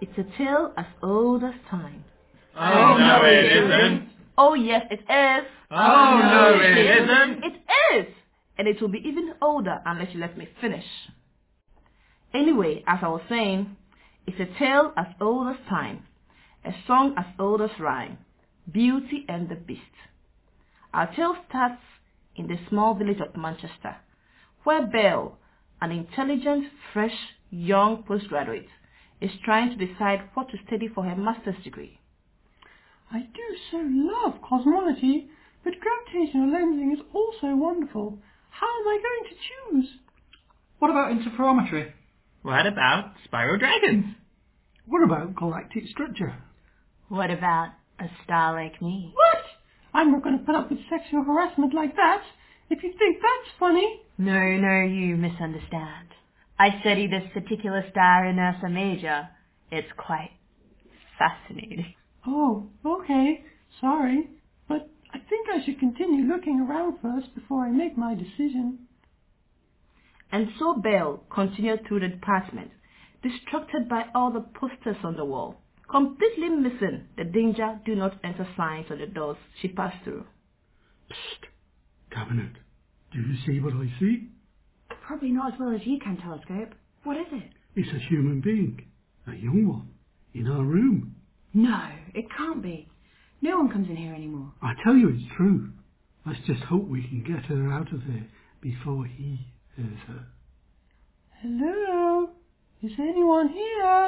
It's a tale as old as time. Oh, no it isn't. Oh yes it is. Oh, no it isn't. It is! And it will be even older unless you let me finish. Anyway, as I was saying, it's a tale as old as time, a song as old as rhyme, Beauty and the Beast. Our tale starts in the small village of Manchester, where Belle, an intelligent, fresh, young postgraduate, is trying to decide what to study for her master's degree. I do so love cosmology, but gravitational lensing is also wonderful. How am I going to choose? What about interferometry? What about spiral dragons? What about galactic structure? What about a star like me? What? I'm not going to put up with sexual harassment like that. If you think that's funny... No, you misunderstand. I study this particular star in Ursa Major. It's quite fascinating. Oh, okay. Sorry. But I think I should continue looking around first before I make my decision. And so Belle continued through the department, distracted by all the posters on the wall, completely missing the danger do not enter signs on the doors she passed through. Psst! Cabinet, do you see what I see? Probably not as well as you can, Telescope. What is it? It's a human being, a young one, in our room. No, it can't be. No one comes in here anymore. I tell you it's true. Let's just hope we can get her out of there before he hears her. Hello? Is anyone here?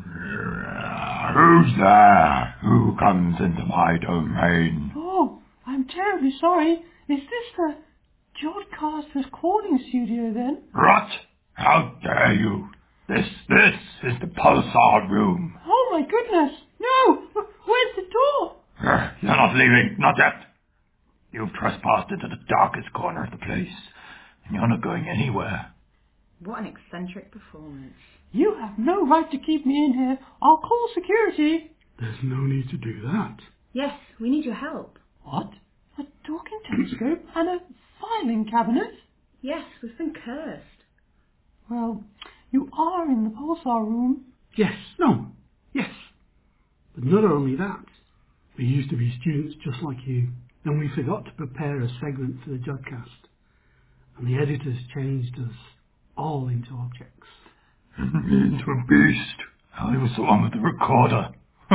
Who's there? Who comes into my domain? Oh, I'm terribly sorry. Is this the Jodcaster's recording studio then? Rot! How dare you? This is the Pulsar room. Oh my goodness! No! Where's the door? You're not leaving, not yet. You've trespassed into the darkest corner of the place, and you're not going anywhere. What an eccentric performance. You have no right to keep me in here. I'll call security. There's no need to do that. Yes, we need your help. What? A talking telescope and a filing cabinet? Yes, we've been cursed. Well, you are in the Pulsar room. Yes, no, yes. But not only that, we used to be students just like you, and we forgot to prepare a segment for the Jodcast. And the editors changed us all into objects. Into a beast. I was the one with the recorder.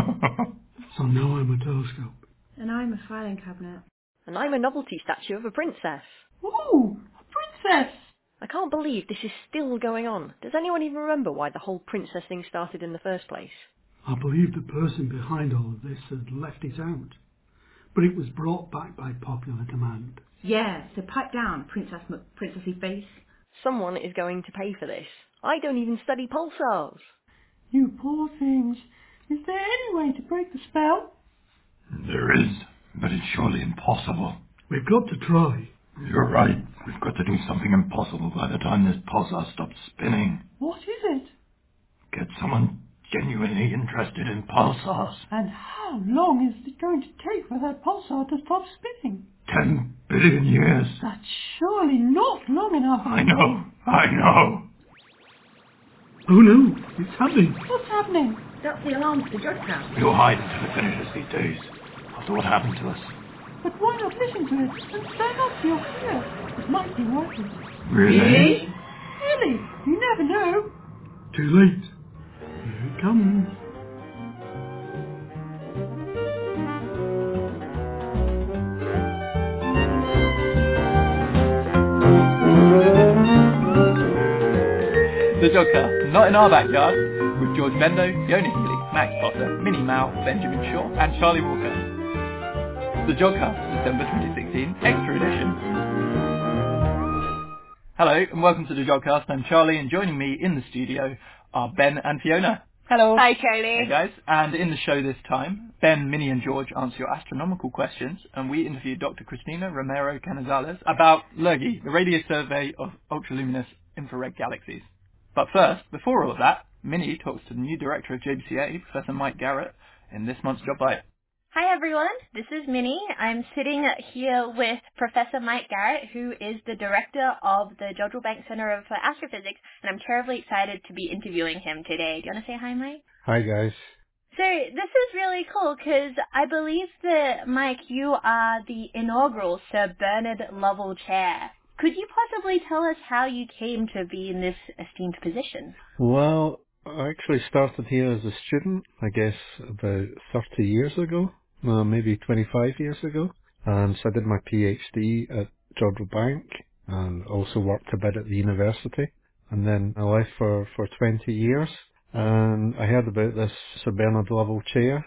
So now I'm a telescope. And I'm a filing cabinet. And I'm a novelty statue of a princess. Ooh, a princess! I can't believe this is still going on. Does anyone even remember why the whole princess thing started in the first place? I believe the person behind all of this had left it out, but it was brought back by popular demand. Yeah, so pipe down, princessy face. Someone is going to pay for this. I don't even study pulsars. You poor things. Is there any way to break the spell? There is, but it's surely impossible. We've got to try. You're right. We've got to do something impossible by the time this pulsar stops spinning. What is it? Get someone genuinely interested in pulsars. And how long is it going to take for that pulsar to stop spinning? 10 billion years. That's surely not long enough. I know. Oh no, it's happening. What's happening? That's the alarm for the Jodcast. We'll hide until it finishes these days. After what happened to us. But why not listen to it and stand up to your fear? It might be worth it. Really? Really? You never know. Too late. Here it comes. The Jodcast, not in our backyard, with George Bendo, Fiona Healy, Max Potter, Minnie Mao, Benjamin Shaw, and Charlie Walker. The Jodcast, December 2016, Extra Edition. Hello, and welcome to the Jodcast. I'm Charlie, and joining me in the studio are Ben and Fiona. Hello. Hi, Charlie. Hey, guys. And in the show this time, Ben, Minnie, and George answer your astronomical questions, and we interview Dr. Cristina Romero Canizales about LIRGI, the radio survey of ultraluminous infrared galaxies. But first, before all of that, Minnie talks to the new director of JBCA, Professor Mike Garrett, in this month's Job Bite. Hi everyone, this is Minnie. I'm sitting here with Professor Mike Garrett, who is the director of the Jodrell Bank Center for Astrophysics, and I'm terribly excited to be interviewing him today. Do you want to say hi, Mike? Hi guys. So this is really cool because I believe that, Mike, you are the inaugural Sir Bernard Lovell Chair. Could you possibly tell us how you came to be in this esteemed position? Well, I actually started here as a student, I guess about 30 years ago, maybe 25 years ago. And so I did my PhD at Jodrell Bank and also worked a bit at the university. And then I left for 20 years and I heard about this Sir Bernard Lovell chair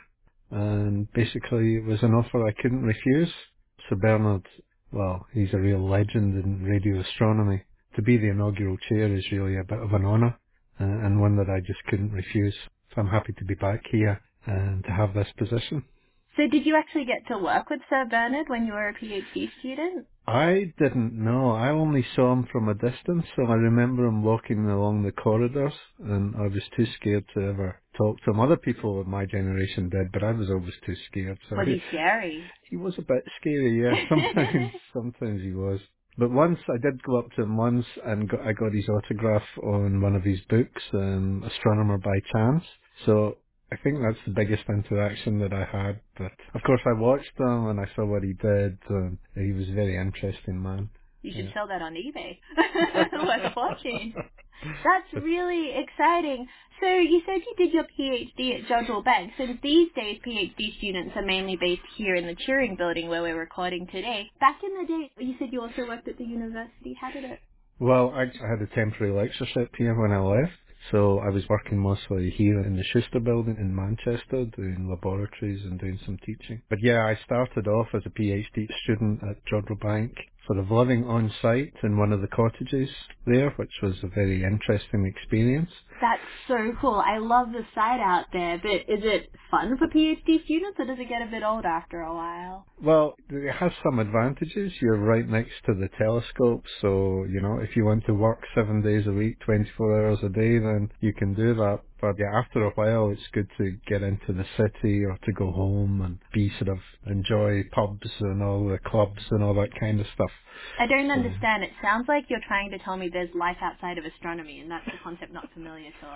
and basically it was an offer I couldn't refuse. Sir Bernard, well, he's a real legend in radio astronomy. To be the inaugural chair is really a bit of an honour and one that I just couldn't refuse. So I'm happy to be back here and to have this position. So did you actually get to work with Sir Bernard when you were a PhD student? I didn't know. I only saw him from a distance, so I remember him walking along the corridors, and I was too scared to ever talk to him. Other people of my generation did, but I was always too scared. So Was he scary? He was a bit scary, yeah. Sometimes he was. But once I did go up to him once and I got his autograph on one of his books, Astronomer by Chance. So I think that's the biggest interaction that I had. But of course I watched him and I saw what he did and he was a very interesting man. You should sell that on eBay. Worth a fortune. That's really exciting. So you said you did your PhD at Jodrell Bank. Since these days PhD students are mainly based here in the Turing building where we're recording today. Back in the day, you said you also worked at the university. How did it? Well, I had a temporary lectureship here when I left. So I was working mostly here in the Schuster building in Manchester, doing laboratories and doing some teaching. But yeah, I started off as a PhD student at Jodrell Bank, sort of living on site in one of the cottages there, which was a very interesting experience. That's so cool. I love the site out there, but is it fun for PhD students or does it get a bit old after a while? Well, it has some advantages. You're right next to the telescope, so, you know, if you want to work 7 days a week, 24 hours a day, then you can do that. But yeah, after a while, it's good to get into the city or to go home and enjoy pubs and all the clubs and all that kind of stuff. I don't understand. It sounds like you're trying to tell me there's life outside of astronomy, and that's a concept not familiar to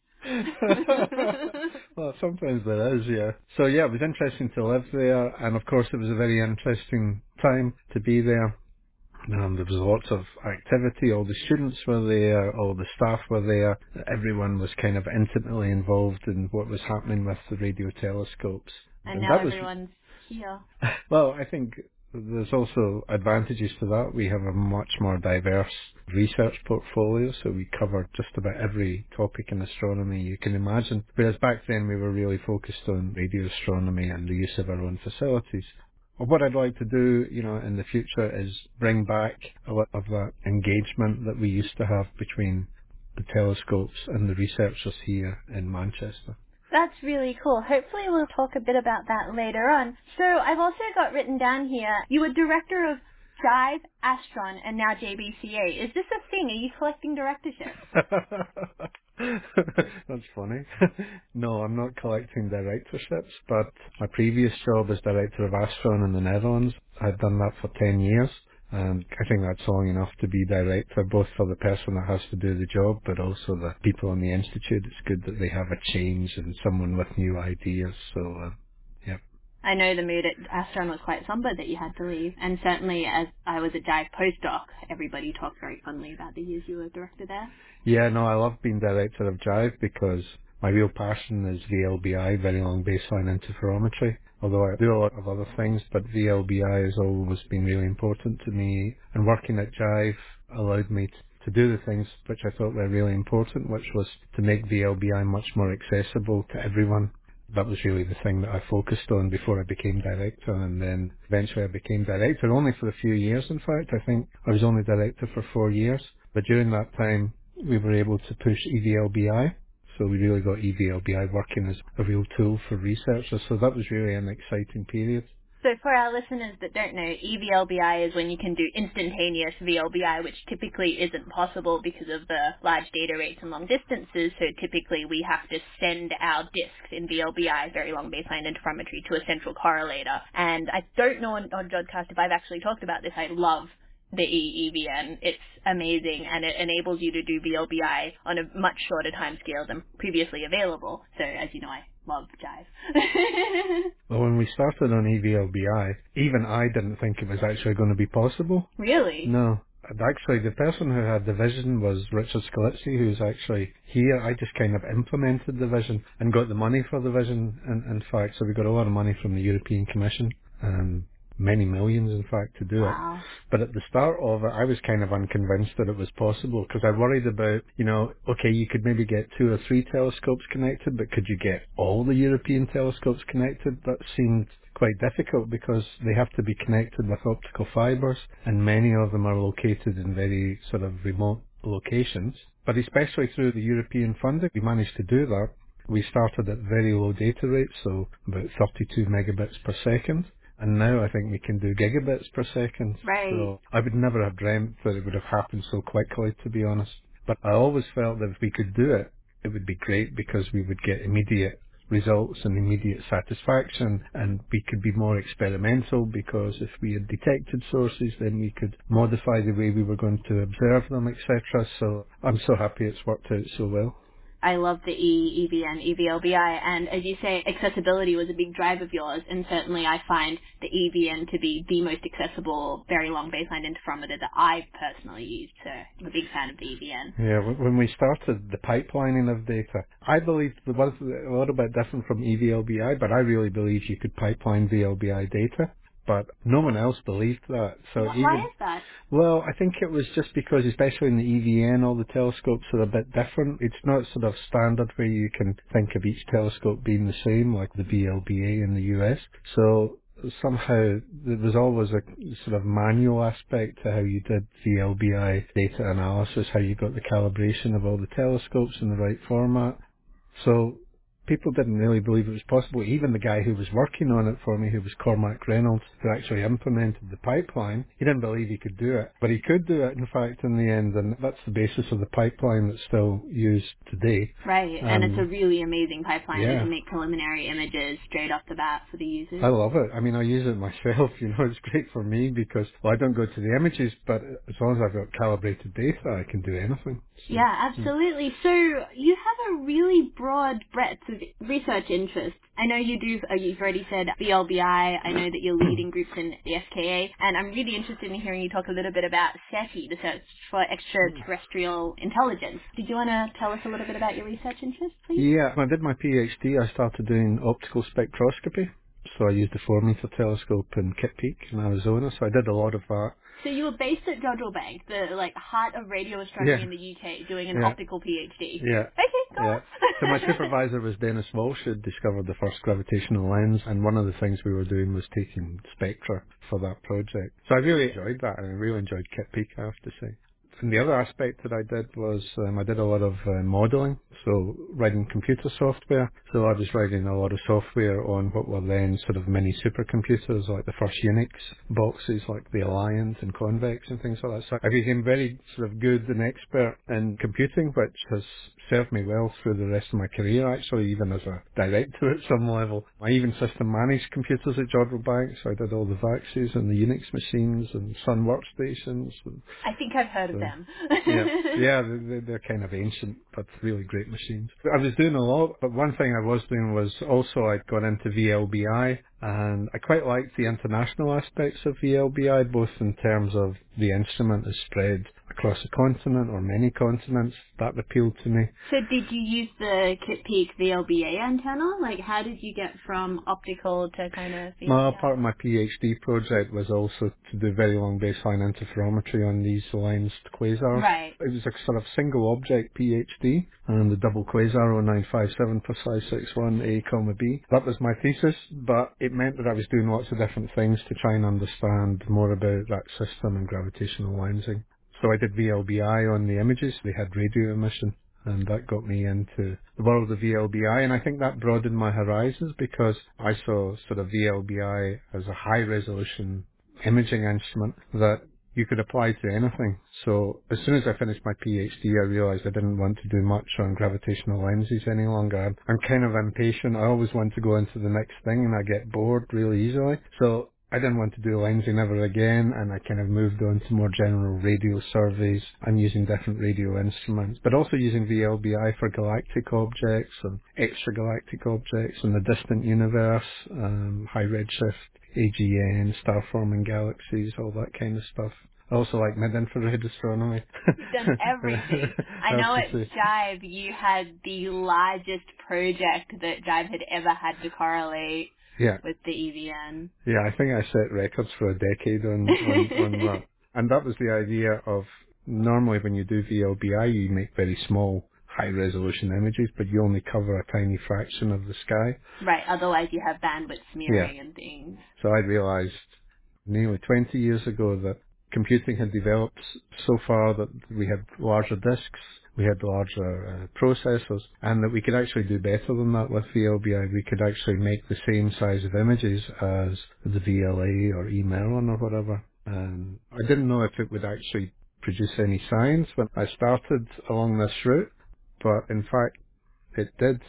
us. Well, sometimes there is, yeah. So yeah, it was interesting to live there, and of course it was a very interesting time to be there. There was lots of activity, all the students were there, all the staff were there, everyone was kind of intimately involved in what was happening with the radio telescopes. And now everyone's here. Well, I think there's also advantages to that. We have a much more diverse research portfolio, so we cover just about every topic in astronomy you can imagine. Whereas back then we were really focused on radio astronomy and the use of our own facilities. What I'd like to do, you know, in the future is bring back a lot of that engagement that we used to have between the telescopes and the researchers here in Manchester. That's really cool. Hopefully we'll talk a bit about that later on. So I've also got written down here, you were director of Jive, Astron, and now JBCA. Is this a thing? Are you collecting directorships? That's funny. No, I'm not collecting directorships, but my previous job as director of Astron in the Netherlands, I'd done that for 10 years. And I think that's long enough to be director, both for the person that has to do the job, but also the people in the institute. It's good that they have a change and someone with new ideas. So, yeah. I know the mood at Astron was quite somber that you had to leave, and certainly as I was a Jive postdoc, everybody talked very fondly about the years you were director there. Yeah, no, I love being director of Jive because my real passion is VLBI, Very Long Baseline Interferometry. Although I do a lot of other things, but VLBI has always been really important to me. And working at Jive allowed me to do the things which I thought were really important, which was to make VLBI much more accessible to everyone. That was really the thing that I focused on before I became director, and then eventually I became director, only for a few years in fact. I think I was only director for 4 years, but during that time we were able to push EVLBI. So we really got EVLBI working as a real tool for researchers. So that was really an exciting period. So for our listeners that don't know, EVLBI is when you can do instantaneous VLBI, which typically isn't possible because of the large data rates and long distances. So typically we have to send our disks in VLBI, very long baseline interferometry, to a central correlator. And I don't know on Jodcast if I've actually talked about this. I love the EEVN. It's amazing, and it enables you to do VLBI on a much shorter time scale than previously available. So as you know, I love Jive. Well, when we started on EVLBI, even I didn't think it was actually going to be possible. Really? No. And actually, the person who had the vision was Richard Scalizzi, who's actually here. I just kind of implemented the vision and got the money for the vision, in fact. So we got a lot of money from the European Commission. Many millions, in fact, to do Wow. it. But at the start of it, I was kind of unconvinced that it was possible because I worried about, okay, you could maybe get 2 or 3 telescopes connected, but could you get all the European telescopes connected? That seemed quite difficult because they have to be connected with optical fibres, and many of them are located in very sort of remote locations. But especially through the European funding, we managed to do that. We started at very low data rates, so about 32 megabits per second. And now I think we can do gigabits per second. Right. So I would never have dreamt that it would have happened so quickly, to be honest. But I always felt that if we could do it, it would be great because we would get immediate results and immediate satisfaction, and we could be more experimental because if we had detected sources, then we could modify the way we were going to observe them, etc. So I'm so happy it's worked out so well. I love the EVN, EVLBI, and as you say, accessibility was a big drive of yours, and certainly I find the EVN to be the most accessible, very long baseline interferometer that I've personally used, so I'm a big fan of the EVN. Yeah, when we started the pipelining of data, I believed it was a little bit different from EVLBI, but I really believe you could pipeline VLBI data. But no one else believed that. So Why is that? Well, I think it was just because, especially in the EVN, all the telescopes are a bit different. It's not sort of standard where you can think of each telescope being the same, like the VLBA in the US. So somehow there was always a sort of manual aspect to how you did VLBI data analysis, how you got the calibration of all the telescopes in the right format. So people didn't really believe it was possible. Even the guy who was working on it for me, who was Cormac Reynolds, who actually implemented the pipeline, he didn't believe he could do it. But he could do it, in fact, in the end, and that's the basis of the pipeline that's still used today. Right, and it's a really amazing pipeline. Yeah. You can make preliminary images straight off the bat for the users. I love it. I mean, I use it myself, it's great for me because, well, I don't go to the images, but as long as I've got calibrated data, I can do anything. So, yeah, absolutely. So you have a really broad breadth of research interests. I know you do, you've already said VLBI, I know that you're leading groups in the SKA, and I'm really interested in hearing you talk a little bit about SETI, the Search for Extraterrestrial Intelligence. Did you want to tell us a little bit about your research interests, please? Yeah, when I did my PhD, I started doing optical spectroscopy. So I used a 4-meter telescope in Kitt Peak in Arizona, so I did a lot of that. So you were based at Jodrell Bank, the heart of radio astronomy in the UK, doing an optical PhD. Yeah. Okay, go on. So my supervisor was Dennis Walsh, who discovered the first gravitational lens, and one of the things we were doing was taking spectra for that project. So I really enjoyed that, and I really enjoyed Kitt Peak, I have to say. And the other aspect that I did was I did a lot of modelling, so writing computer software. So I was writing a lot of software on what were then sort of mini supercomputers, like the first Unix boxes, like the Alliant and Convex and things like that. So I became very sort of good and expert in computing, which has served me well through the rest of my career, actually, even as a director at some level. I even system managed computers at Jodrell Bank, so I did all the VAXes and the Unix machines and Sun workstations. And I think I've heard of them. Yeah, they're kind of ancient, but really great machines. I was doing a lot, but one thing I was doing was also I'd gone into VLBI, and I quite liked the international aspects of VLBI, both in terms of the instrument is spread across a continent or many continents. That appealed to me. So did you use the Kitt Peak VLBA antenna? How did you get from optical to kind of VLBI? Part of my PhD project was also to do very long baseline interferometry on these lensed quasars. Right. It was a sort of single object PhD, and the double quasar 0957 Precise 61 A, B. That was my thesis, but it meant that I was doing lots of different things to try and understand more about that system and gravitational lensing. So I did VLBI on the images. They had radio emission. and that got me into the world of VLBI, and I think that broadened my horizons because I saw sort of VLBI as a high resolution imaging instrument that you could apply to anything. So as soon as I finished my PhD, I realized I didn't want to do much on gravitational lenses any longer. I'm kind of impatient. I always want to go into the next thing, and I get bored really easily. So I didn't want to do lensing ever again, and I kind of moved on to more general radio surveys and using different radio instruments, but also using VLBI for galactic objects and extragalactic objects in the distant universe, high redshift, AGN, star-forming galaxies, all that kind of stuff. I also like mid-infrared astronomy. You've done everything. I know at Jive you had the largest project that Jive had ever had to correlate with the EVN. Yeah, I think I set records for a decade on that. And that was the idea of, normally when you do VLBI, you make very small, high-resolution images, but you only cover a tiny fraction of the sky. Right, otherwise you have bandwidth smearing and things. So I realized nearly 20 years ago that computing had developed so far that we had larger disks, we had larger processors, and that we could actually do better than that with VLBI. We could actually make the same size of images as the VLA or eMerlin or whatever. And I didn't know if it would actually produce any science when I started along this route, but in fact it did.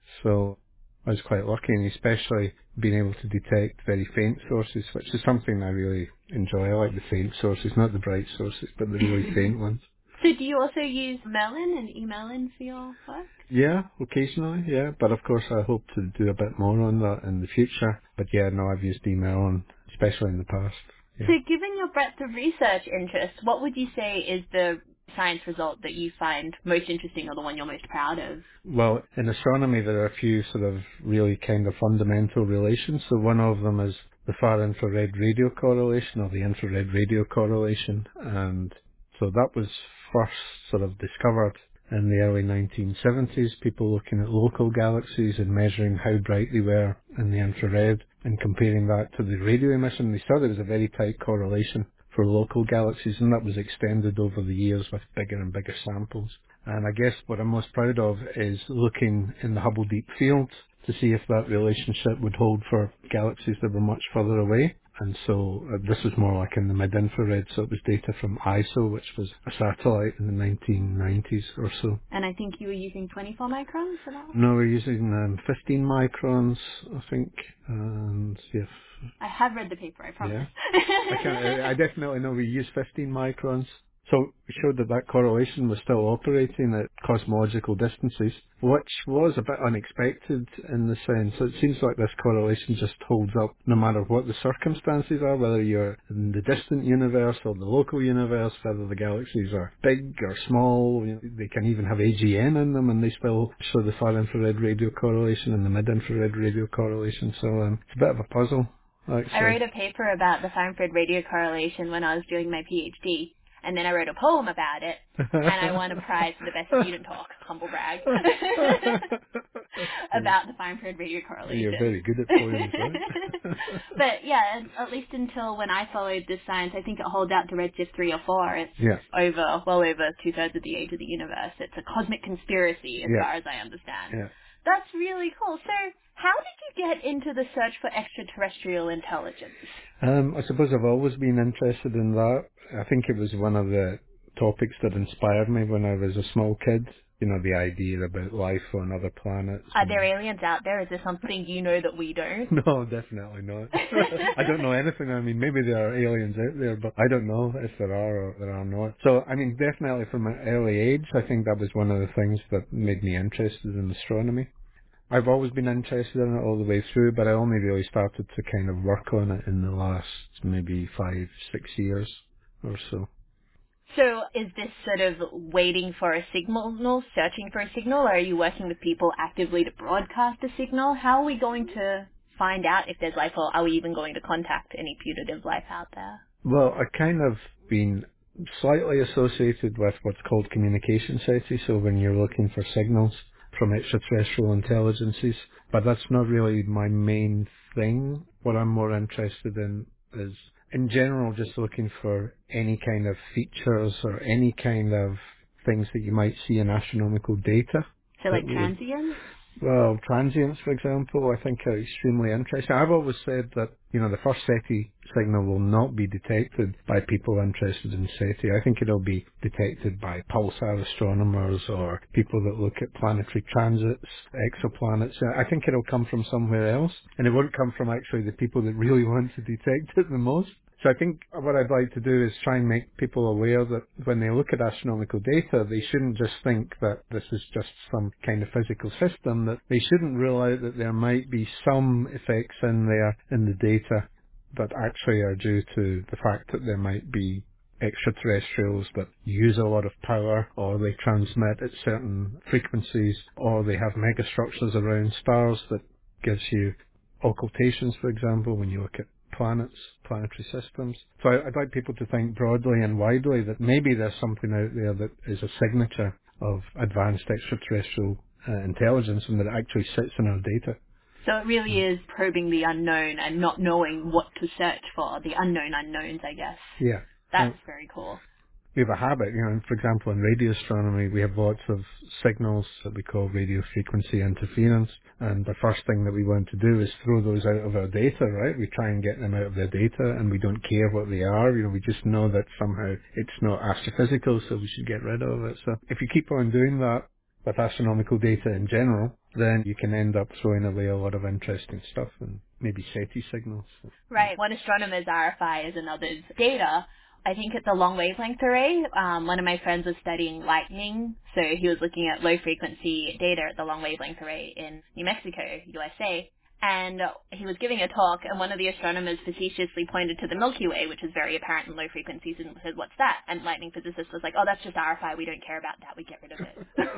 So I was quite lucky, and especially being able to detect very faint sources, which is something I really enjoy. I like the faint sources, not the bright sources, but the really faint ones. So do you also use Merlin and eMerlin for your work? Yeah, occasionally, yeah. But of course I hope to do a bit more on that in the future. But yeah, no, I've used eMerlin, especially in the past. Yeah. So given your breadth of research interests, what would you say is the science result that you find most interesting or the one you're most proud of? Well, in astronomy there are a few sort of really kind of fundamental relations. So one of them is the far infrared radio correlation, or the infrared radio correlation. And so that was first sort of discovered in the early 1970s, people looking at local galaxies and measuring how bright they were in the infrared and comparing that to the radio emission. They saw there was a very tight correlation for local galaxies, and that was extended over the years with bigger and bigger samples. And I guess what I'm most proud of is looking in the Hubble Deep Field to see if that relationship would hold for galaxies that were much further away. And so this was more like in the mid-infrared, so it was data from ISO, which was a satellite in the 1990s or so. And I think you were using 24 microns for that one? No, we're using 15 microns, I think, and yes. I have read the paper, I promise. Yeah. I definitely know we use 15 microns. So we showed that that correlation was still operating at cosmological distances, which was a bit unexpected in the sense. It seems like this correlation just holds up no matter what the circumstances are, whether you're in the distant universe or the local universe, whether the galaxies are big or small. You know, they can even have AGN in them, and they still show the far infrared radio correlation and the mid-infrared radio correlation. So it's a bit of a puzzle, actually. I wrote a paper about the far infrared radio correlation when I was doing my PhD. And then I wrote a poem about it, and I won a prize for the best student talk, humble brag, about the far infrared radio correlation. You're very good at poems, right? But yeah, at least until when I followed this science, I think it holds out to redshift 3 or 4. It's well over 2/3 of the age of the universe. It's a cosmic conspiracy, as far as I understand. Yeah. That's really cool. So how did you get into the search for extraterrestrial intelligence? I suppose I've always been interested in that. I think it was one of the topics that inspired me when I was a small kid. You know, the idea about life on other planets. Are there aliens out there? Is there something you know that we don't? No, definitely not. I don't know anything. I mean, maybe there are aliens out there, but I don't know if there are or there are not. So, I mean, definitely from an early age, I think that was one of the things that made me interested in astronomy. I've always been interested in it all the way through, but I only really started to kind of work on it in the last maybe 5-6 years or so. So is this sort of waiting for a signal, searching for a signal, or are you working with people actively to broadcast a signal? How are we going to find out if there's life, or are we even going to contact any putative life out there? Well, I've kind of been slightly associated with what's called communication SETI, so when you're looking for signals from extraterrestrial intelligences, but that's not really my main thing. What I'm more interested in is, in general, just looking for any kind of features or any kind of things that you might see in astronomical data. So like transients? Well, transients, for example, I think are extremely interesting. I've always said that, the first SETI signal will not be detected by people interested in SETI. I think it'll be detected by pulsar astronomers or people that look at planetary transits, exoplanets. I think it'll come from somewhere else, and it won't come from actually the people that really want to detect it the most. So I think what I'd like to do is try and make people aware that when they look at astronomical data, they shouldn't just think that this is just some kind of physical system, that they shouldn't rule out that there might be some effects in there in the data that actually are due to the fact that there might be extraterrestrials that use a lot of power, or they transmit at certain frequencies, or they have megastructures around stars that gives you occultations, for example, when you look at planets, planetary systems. So I'd like people to think broadly and widely that maybe there's something out there that is a signature of advanced extraterrestrial intelligence and that it actually sits in our data. So it really is probing the unknown and not knowing what to search for, the unknown unknowns, I guess. Yeah. That's very cool. We have a habit, for example, in radio astronomy, we have lots of signals that we call radio frequency interference. And the first thing that we want to do is throw those out of our data, right? We try and get them out of their data, and we don't care what they are. We just know that somehow it's not astrophysical, so we should get rid of it. So if you keep on doing that with astronomical data in general, then you can end up throwing away a lot of interesting stuff and maybe SETI signals. Right. One astronomer's RFI is another's data. I think it's a long wavelength array. One of my friends was studying lightning, so he was looking at low frequency data at the long wavelength array in New Mexico, USA. And he was giving a talk, and one of the astronomers facetiously pointed to the Milky Way, which is very apparent in low frequencies, and said, "What's that?" And lightning physicist was like, "Oh, that's just RFI. We don't care about that. We get rid of it."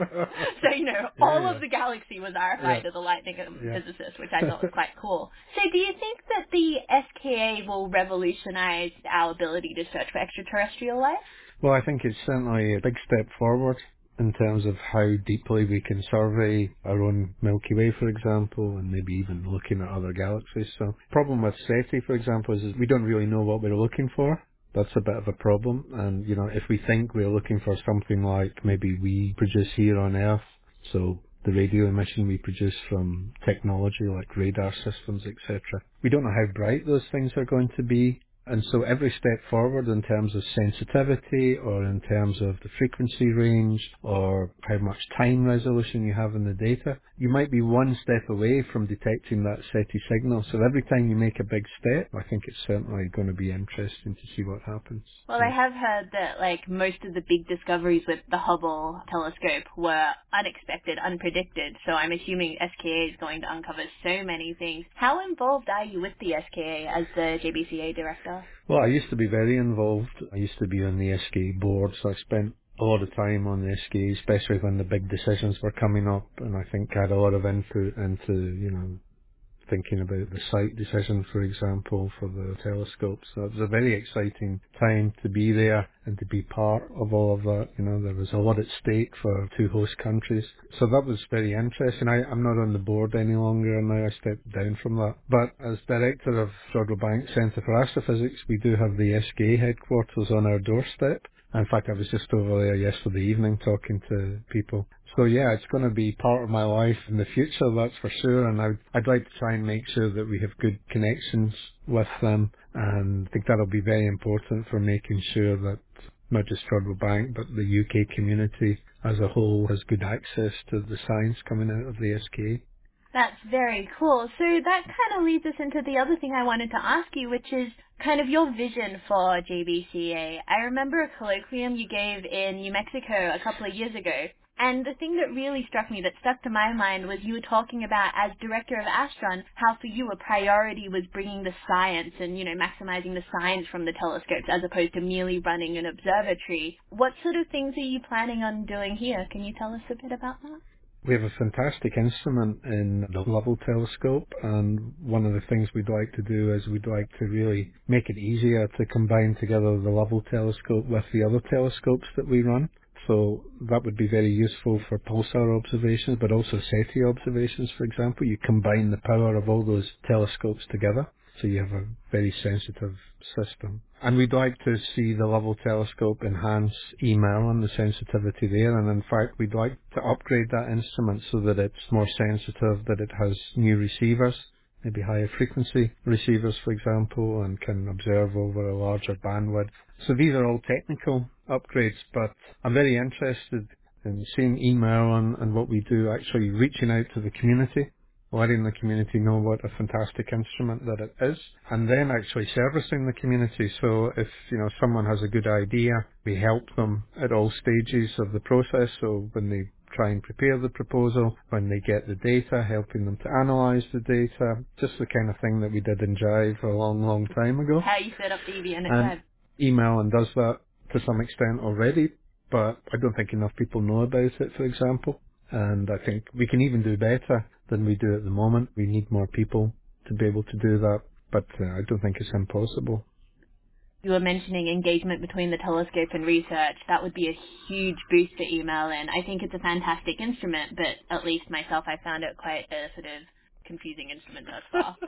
So, all of the galaxy was RFI to the lightning physicist, which I thought was quite cool. So do you think that the SKA will revolutionize our ability to search for extraterrestrial life? Well, I think it's certainly a big step forward in terms of how deeply we can survey our own Milky Way, for example, and maybe even looking at other galaxies. So the problem with SETI, for example, is we don't really know what we're looking for. That's a bit of a problem. And, if we think we're looking for something like maybe we produce here on Earth, so the radio emission we produce from technology like radar systems, etc., we don't know how bright those things are going to be. And so every step forward in terms of sensitivity or in terms of the frequency range or how much time resolution you have in the data, you might be one step away from detecting that SETI signal. So every time you make a big step, I think it's certainly going to be interesting to see what happens. Well, I have heard that most of the big discoveries with the Hubble telescope were unexpected, unpredicted. So I'm assuming SKA is going to uncover so many things. How involved are you with the SKA as the JBCA director? Well, I used to be very involved. I used to be on the SKA board, so I spent a lot of time on the SKA, especially when the big decisions were coming up, and I think I had a lot of input into, thinking about the site decision, for example, for the telescopes. So it was a very exciting time to be there and to be part of all of that. There was a lot at stake for two host countries. So that was very interesting. I'm not on the board any longer, and now I stepped down from that. But as director of Jodrell Bank Centre for Astrophysics, we do have the SKA headquarters on our doorstep. In fact, I was just over there yesterday evening talking to people. So yeah, it's going to be part of my life in the future, that's for sure. And I'd like to try and make sure that we have good connections with them. And I think that'll be very important for making sure that not just Jodrell Bank, but the UK community as a whole has good access to the science coming out of the SKA. That's very cool. So that kind of leads us into the other thing I wanted to ask you, which is kind of your vision for JBCA. I remember a colloquium you gave in New Mexico a couple of years ago. And the thing that really struck me, that stuck to my mind, was you were talking about, as director of Astron, how for you a priority was bringing the science and, maximizing the science from the telescopes as opposed to merely running an observatory. What sort of things are you planning on doing here? Can you tell us a bit about that? We have a fantastic instrument in the Lovell telescope, and one of the things we'd like to do is we'd like to really make it easier to combine together the Lovell telescope with the other telescopes that we run. So that would be very useful for pulsar observations, but also SETI observations, for example. You combine the power of all those telescopes together, so you have a very sensitive system. And we'd like to see the Lovell telescope enhance EMEL and the sensitivity there. And in fact, we'd like to upgrade that instrument so that it's more sensitive, that it has new receivers, maybe higher frequency receivers, for example, and can observe over a larger bandwidth. So these are all technical upgrades, but I'm very interested in seeing EMEL and what we do, actually reaching out to the community, letting the community know what a fantastic instrument that it is, and then actually servicing the community. So if, someone has a good idea, we help them at all stages of the process. So when they try and prepare the proposal, when they get the data, helping them to analyse the data, just the kind of thing that we did in Jive a long, long time ago. How you set up the EVN at And Jive. Email and does that to some extent already, but I don't think enough people know about it, for example. And I think we can even do better than we do at the moment. We need more people to be able to do that, but I don't think it's impossible. You were mentioning engagement between the telescope and research. That would be a huge boost for email, and I think it's a fantastic instrument, but at least myself, I found it quite a sort of confusing instrument thus far.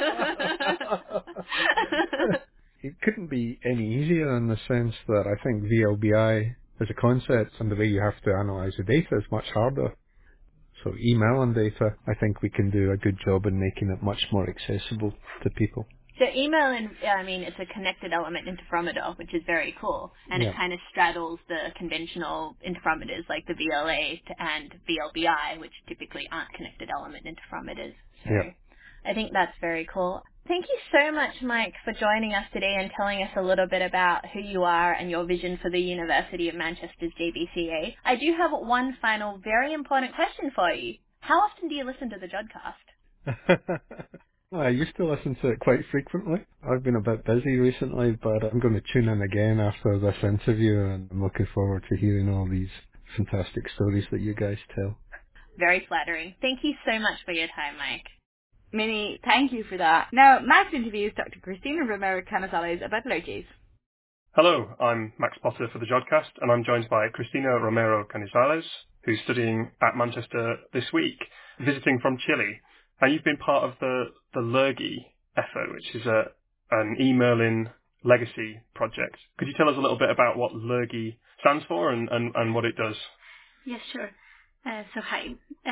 It couldn't be any easier in the sense that I think VLBI as a concept and the way you have to analyse the data is much harder. So email and data, I think we can do a good job in making it much more accessible to people. So email, it's a connected element interferometer, which is very cool, and it kind of straddles the conventional interferometers like the VLA and VLBI, which typically aren't connected element interferometers. So I think that's very cool. Thank you so much, Mike, for joining us today and telling us a little bit about who you are and your vision for the University of Manchester's JBCA. I do have one final very important question for you. How often do you listen to the Jodcast? Well, I used to listen to it quite frequently. I've been a bit busy recently, but I'm going to tune in again after this interview, and I'm looking forward to hearing all these fantastic stories that you guys tell. Very flattering. Thank you so much for your time, Mike. Many thank you for that. Now, Max interviews Dr. Cristina Romero Canizales about lurgies. Hello, I'm Max Potter for the Jodcast, and I'm joined by Cristina Romero Canizales, who's studying at Manchester this week, visiting from Chile. And you've been part of the LURGI effort, which is an e-Merlin legacy project. Could you tell us a little bit about what LURGI stands for and what it does? Yes, sure. So hi.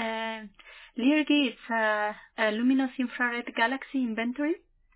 LIRGI is a luminous infrared galaxy inventory.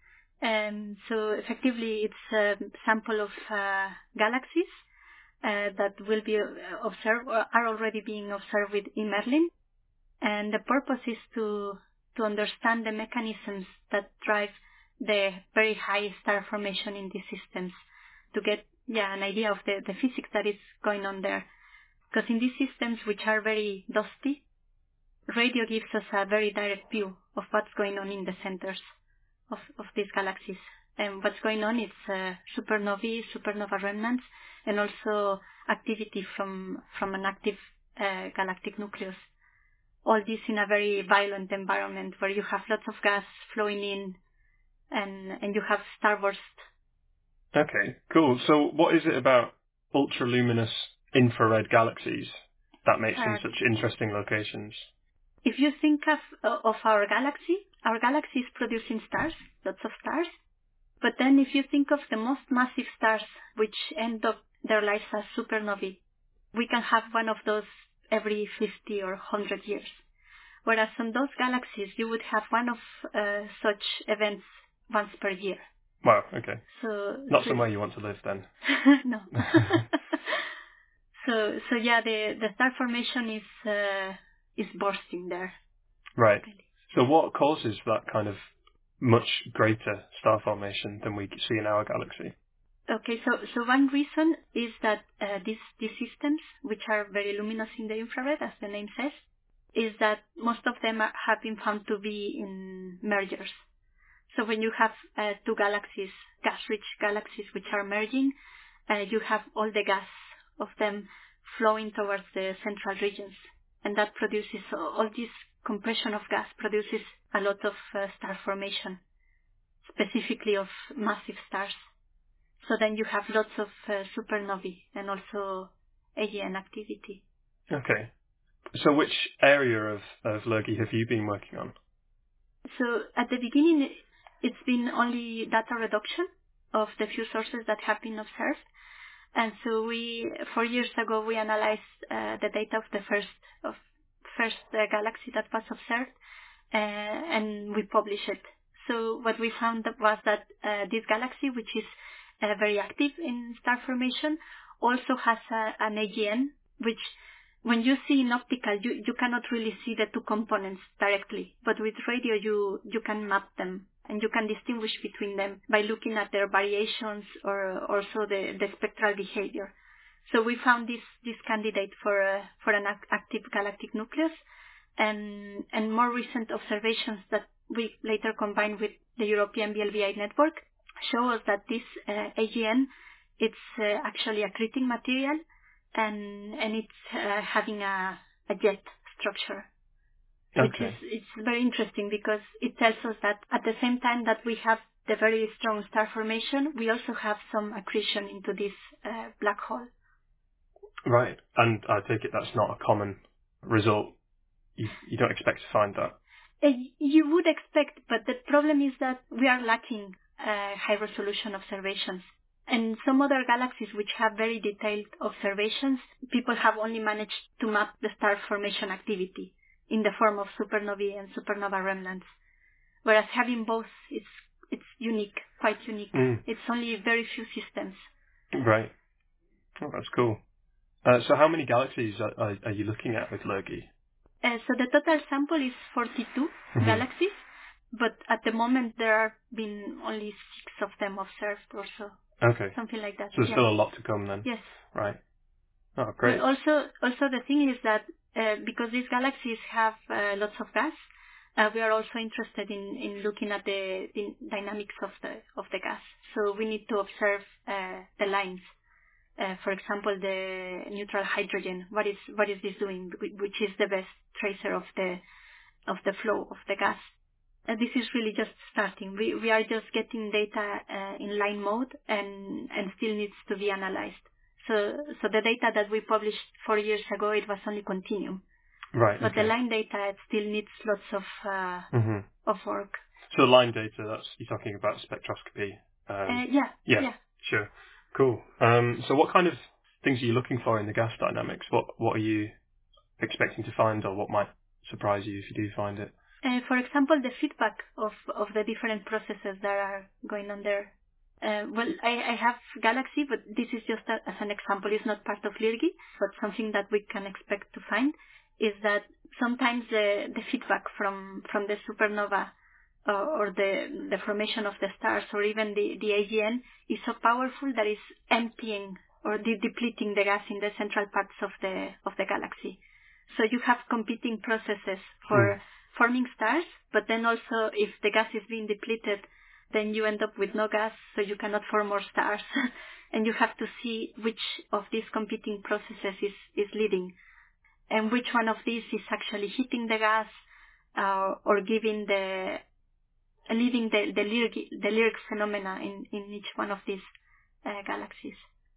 So effectively it's a sample of galaxies that will be observed or are already being observed with eMerlin. And the purpose is to understand the mechanisms that drive the very high star formation in these systems, to get an idea of the physics that is going on there. Because in these systems, which are very dusty, radio gives us a very direct view of what's going on in the centers of these galaxies. And what's going on is supernovae, supernova remnants, and also activity from an active galactic nucleus. All this in a very violent environment where you have lots of gas flowing in and you have starburst. Okay, cool. So what is it about ultraluminous infrared galaxies that makes them such interesting locations? If you think of our galaxy is producing stars, lots of stars. But then if you think of the most massive stars, which end up their lives as supernovae, we can have one of those every 50 or 100 years. Whereas on those galaxies, you would have one of such events once per year. Wow, okay. So not somewhere you want to live then. No. So yeah, the star formation is bursting there. Right. So what causes that kind of much greater star formation than we see in our galaxy? Okay, so one reason is that these systems, which are very luminous in the infrared, as the name says, is that most of them have been found to be in mergers. So when you have two galaxies, gas-rich galaxies, which are merging, you have all the gas of them flowing towards the central regions. And that produces, all this compression of gas produces a lot of star formation, specifically of massive stars. So then you have lots of supernovae and also AGN activity. Okay. So which area of LURGI have you been working on? So at the beginning, it's been only data reduction. of the few sources that have been observed. And so 4 years ago, we analyzed the data of the first galaxy that was observed, and we published it. So what we found was that this galaxy, which is very active in star formation, also has an AGN, which when you see in optical, you cannot really see the two components directly, but with radio you can map them, and you can distinguish between them by looking at their variations or also the spectral behavior. So we found this candidate for an active galactic nucleus, and more recent observations that we later combined with the European VLBI network show us that this AGN, it's actually accreting material, and it's having a jet structure, which it's very interesting because it tells us that at the same time that we have the very strong star formation, we also have some accretion into this black hole. Right, and I take it that's not a common result. You don't expect to find that. You would expect, but the problem is that we are lacking high-resolution observations. And some other galaxies which have very detailed observations, people have only managed to map the star formation activity in the form of supernovae and supernova remnants. Whereas having both, it's unique, quite unique. It's only very few systems. Right. Oh, that's cool. So how many galaxies are you looking at with LIRGI? So the total sample is 42 galaxies, but at the moment there have been only 6 of them observed or so. Okay. Something like that. So there's still a lot to come then? Yes. Right. Oh, great. But also the thing is that because these galaxies have lots of gas, we are also interested in looking at the dynamics of the gas. So we need to observe the lines. For example, the neutral hydrogen. What is this doing? Which is the best tracer of the flow of the gas? This is really just starting. We are just getting data in line mode and still needs to be analyzed. So the data that we published 4 years ago, it was only continuum. Right. But the line data, it still needs lots of work. So line data, you're talking about spectroscopy. Yeah. Sure. Cool. So what kind of things are you looking for in the gas dynamics? What are you expecting to find, or what might surprise you if you do find it? For example, the feedback of the different processes that are going on there. I have Galaxy, but this is just as an example. It's not part of LIRGI, but something that we can expect to find is that sometimes the feedback from the supernova or the formation of the stars or even the AGN is so powerful that it's emptying or depleting the gas in the central parts of the galaxy. So you have competing processes for forming stars, but then also if the gas is being depleted, then you end up with no gas, so you cannot form more stars. And you have to see which of these competing processes is leading, and which one of these is actually heating the gas or giving leading the Lyric phenomena in each one of these galaxies.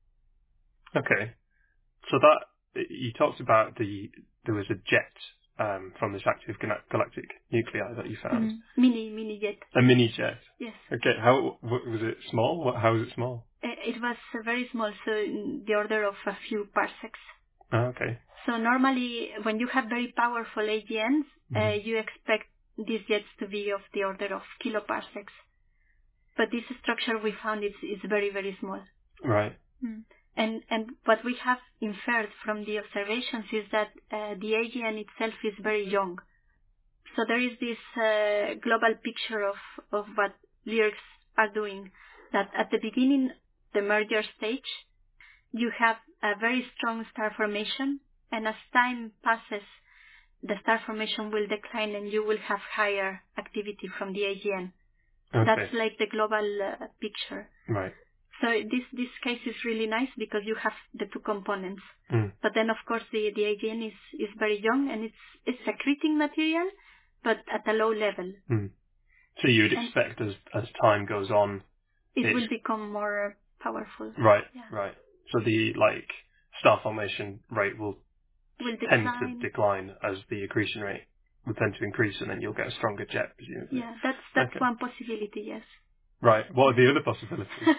Okay. So that you talked about there was a jet from this active galactic nuclei that you found. Mini jet. A mini jet. Yes. Okay. How was it small? How was it small? It was very small, so in the order of a few parsecs. Oh, okay. So normally, when you have very powerful AGNs, you expect these jets to be of the order of kiloparsecs. But this structure we found is very, very small. Right. And what we have inferred from the observations is that the AGN itself is very young. So there is this global picture of what lyrics are doing, that at the beginning, the merger stage, you have a very strong star formation, and as time passes, the star formation will decline and you will have higher activity from the AGN. Okay. That's like the global picture. Right. So this case is really nice because you have the two components. But then, of course, the AGN is very young and it's secreting material, but at a low level. So you would expect as time goes on, it will become more powerful. Right. Yeah. Right. So the star formation rate will tend to decline as the accretion rate will tend to increase, and then you'll get a stronger jet, presumably. Yeah, that's one possibility. Yes. Right. What are the other possibilities?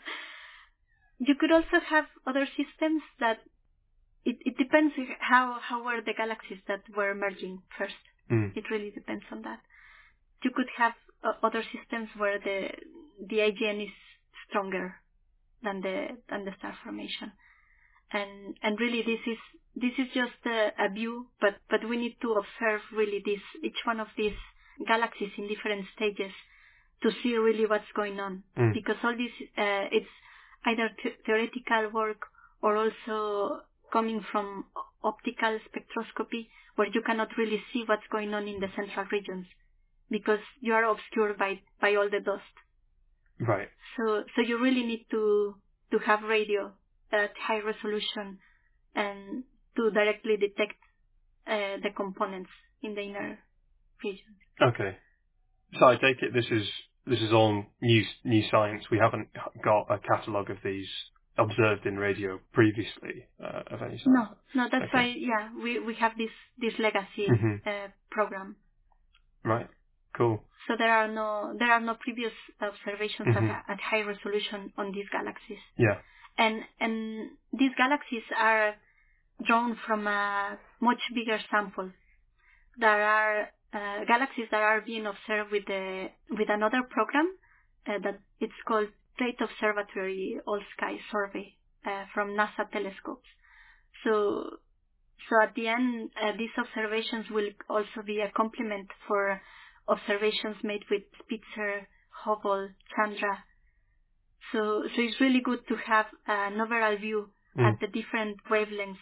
You could also have other systems that it depends how were the galaxies that were merging first. It really depends on that. You could have other systems where the AGN is stronger than the star formation, and really this is just a view, but we need to observe really each one of these galaxies in different stages to see really what's going on, because all this it's either theoretical work or also coming from optical spectroscopy, where you cannot really see what's going on in the central regions because you are obscured by all the dust. Right. So you really need to have radio at high resolution and to directly detect the components in the inner region. Okay. So I take it this is all new science. We haven't got a catalogue of these observed in radio previously of any sort. No, that's why we have this legacy program. Right. Cool. So there are no previous observations at high resolution on these galaxies. Yeah. And these galaxies are drawn from a much bigger sample. There are galaxies that are being observed with another program that it's called Plate Observatory All-Sky Survey from NASA telescopes. So at the end, these observations will also be a complement for observations made with Spitzer, Hubble, Chandra. So it's really good to have an overall view at the different wavelengths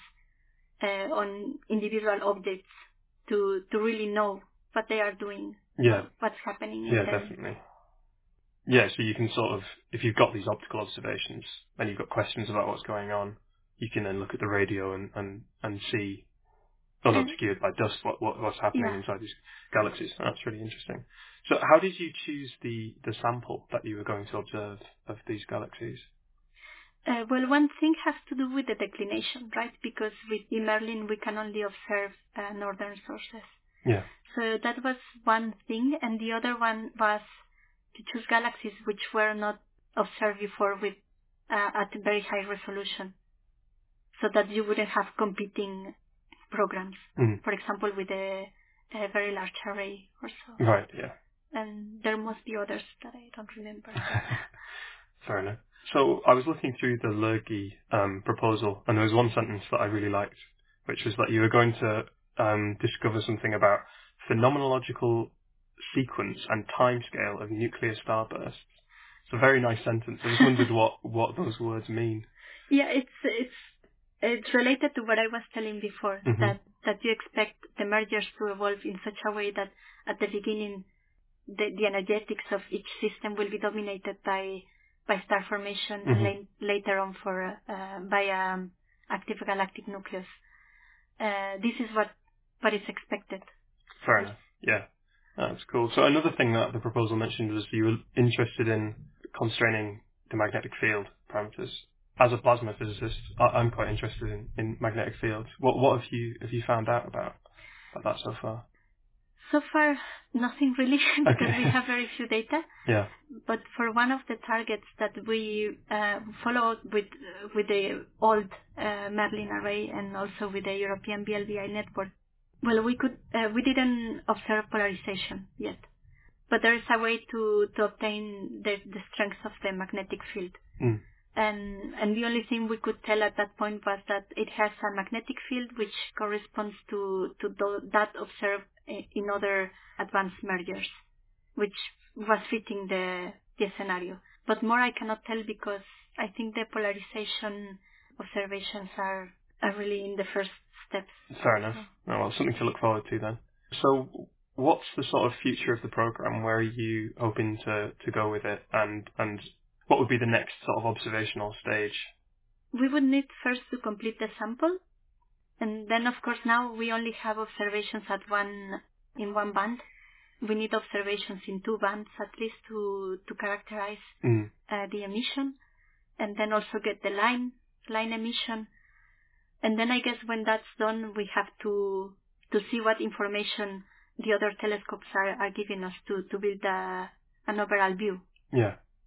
on individual objects to really know what they are doing, what's happening in them. Yeah, definitely. Yeah, so you can sort of, if you've got these optical observations and you've got questions about what's going on, you can then look at the radio and see, unobscured by dust, what's happening inside these galaxies. That's really interesting. So how did you choose the sample that you were going to observe of these galaxies? Well, one thing has to do with the declination, right? Because with Merlin we can only observe northern sources. Yeah. So that was one thing, and the other one was to choose galaxies which were not observed before with at very high resolution, so that you wouldn't have competing programs. For example, with a very large array or so. Right. Yeah. And there must be others that I don't remember. Fair enough. So I was looking through the Lurgi proposal, and there was one sentence that I really liked, which was that you were going to discover something about phenomenological sequence and timescale of nuclear starbursts. It's a very nice sentence. I just wondered what those words mean. Yeah, it's related to what I was telling before, that you expect the mergers to evolve in such a way that at the beginning the energetics of each system will be dominated by star formation and later on by active galactic nucleus. This is what is expected. Fair enough. Yeah, that's cool. So another thing that the proposal mentioned was you were interested in constraining the magnetic field parameters. As a plasma physicist, I'm quite interested in magnetic fields. What have you found out about that so far? So far, nothing really, because we have very few data. Yeah. But for one of the targets that we followed with the old Merlin array and also with the European VLBI network, well, we didn't observe polarization yet, but there is a way to obtain the strength of the magnetic field. And the only thing we could tell at that point was that it has a magnetic field which corresponds to that observed in other advanced mergers, which was fitting the scenario. But more I cannot tell because I think the polarization observations are really in the first steps. Fair enough. Oh, well, something to look forward to then. So what's the sort of future of the program? Where are you hoping to go with it? And what would be the next sort of observational stage? We would need first to complete the sample. And then, of course, now we only have observations in one band. We need observations in two bands at least to characterize the emission, and then also get the line emission. And then I guess when that's done, we have to see what information the other telescopes are giving us to build an overall view. Yeah.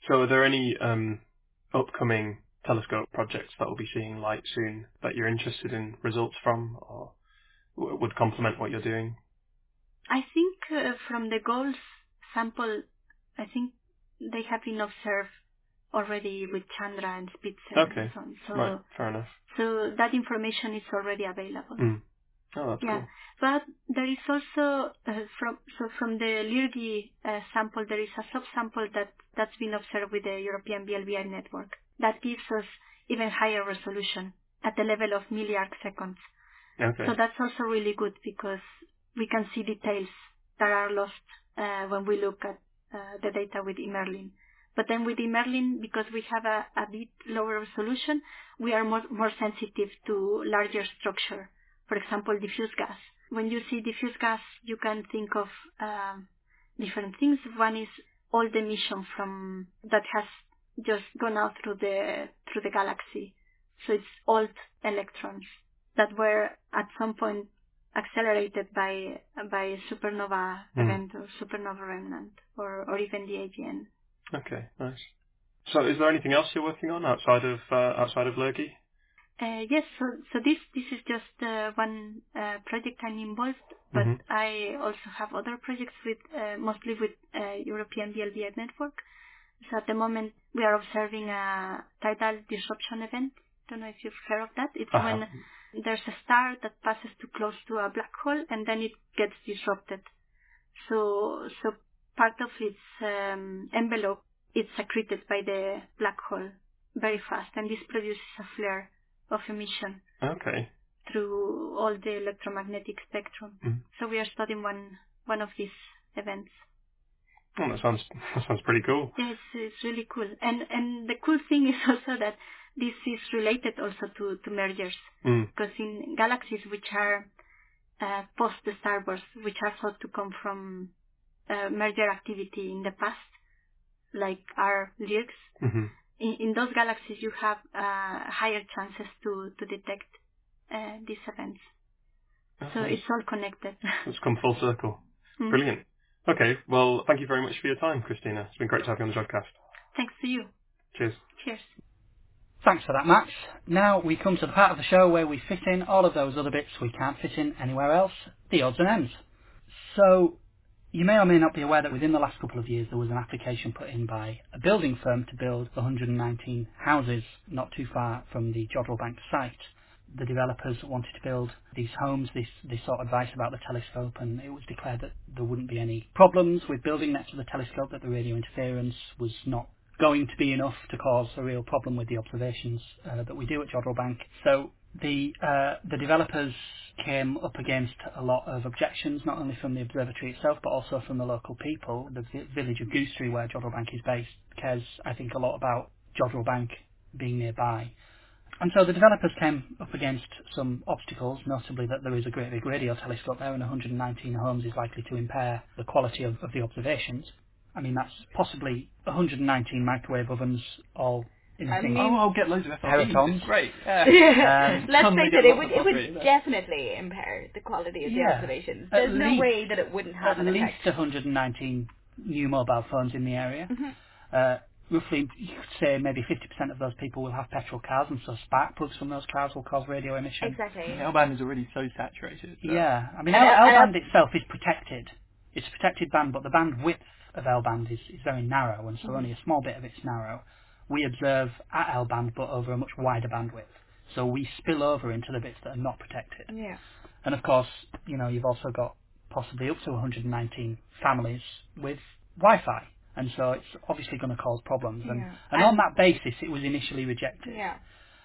So are there any upcoming telescope projects that will be seeing light soon that you're interested in results from, or would complement what you're doing? I think from the GOLS sample, I think they have been observed already with Chandra and Spitzer and so on. So, right, fair enough. So that information is already available. Oh, that's cool. But there is also from the Lyrgi sample, there is a subsample that's been observed with the European VLBI network that gives us even higher resolution at the level of milliarc seconds. Okay. So that's also really good because we can see details that are lost when we look at the data with eMerlin. But then with eMerlin, because we have a bit lower resolution, we are more sensitive to larger structure. For example, diffuse gas. When you see diffuse gas, you can think of different things. One is all the emission from that has just gone out through the galaxy. So it's old electrons that were at some point accelerated by a supernova event or supernova remnant or even the AGN. Okay, nice. So is there anything else you're working on outside of Lyrgi? Yes, so this is just one project I'm involved, but I also have other projects with mostly with European VLBI network. So at the moment we are observing a tidal disruption event. Don't know if you've heard of that. It's when there's a star that passes too close to a black hole and then it gets disrupted. So part of its envelope is secreted by the black hole very fast, and this produces a flare of emission through all the electromagnetic spectrum. So we are studying one of these events. Oh, that sounds pretty cool. Yes, it's really cool. And the cool thing is also that this is related also to mergers. Because in galaxies which are post the starburst, which are thought to come from merger activity in the past, like our Lyrgs, in those galaxies you have higher chances to detect these events. So it's all connected. It's come full circle. Brilliant. Okay, well, thank you very much for your time, Christina. It's been great to have you on the Jodcast. Thanks to you. Cheers. Cheers. Thanks for that, Max. Now we come to the part of the show where we fit in all of those other bits we can't fit in anywhere else, the odds and ends. So, you may or may not be aware that within the last couple of years there was an application put in by a building firm to build 119 houses not too far from the Jodrell Bank site. The developers wanted to build these homes. They sought advice about the telescope, and it was declared that there wouldn't be any problems with building next to the telescope, that the radio interference was not going to be enough to cause a real problem with the observations that we do at Jodrell Bank. So the developers came up against a lot of objections, not only from the observatory itself, but also from the local people. The village of Goosetree, where Jodrell Bank is based, cares, I think, a lot about Jodrell Bank being nearby. And so the developers came up against some obstacles, notably that there is a great big radio telescope there, and 119 homes is likely to impair the quality of the observations. I mean, that's possibly 119 microwave ovens all emitting. I'll get loads of peritons. It's great. Let's face it, it would definitely impair the quality of the observations. There's no way that it wouldn't have an effect. At least 119 new mobile phones in the area. Roughly, you could say maybe 50% of those people will have petrol cars, and so spark plugs from those cars will cause radio emission. Exactly. The L-band is already so saturated. So. Yeah, I mean, L-band itself is protected. It's a protected band, but the bandwidth of L-band is very narrow, and so only a small bit of it's narrow. We observe at L-band, but over a much wider bandwidth. So we spill over into the bits that are not protected. Yeah. And of course, you've also got possibly up to 119 families with Wi-Fi. And so it's obviously going to cause problems. And on that basis, it was initially rejected. Yeah.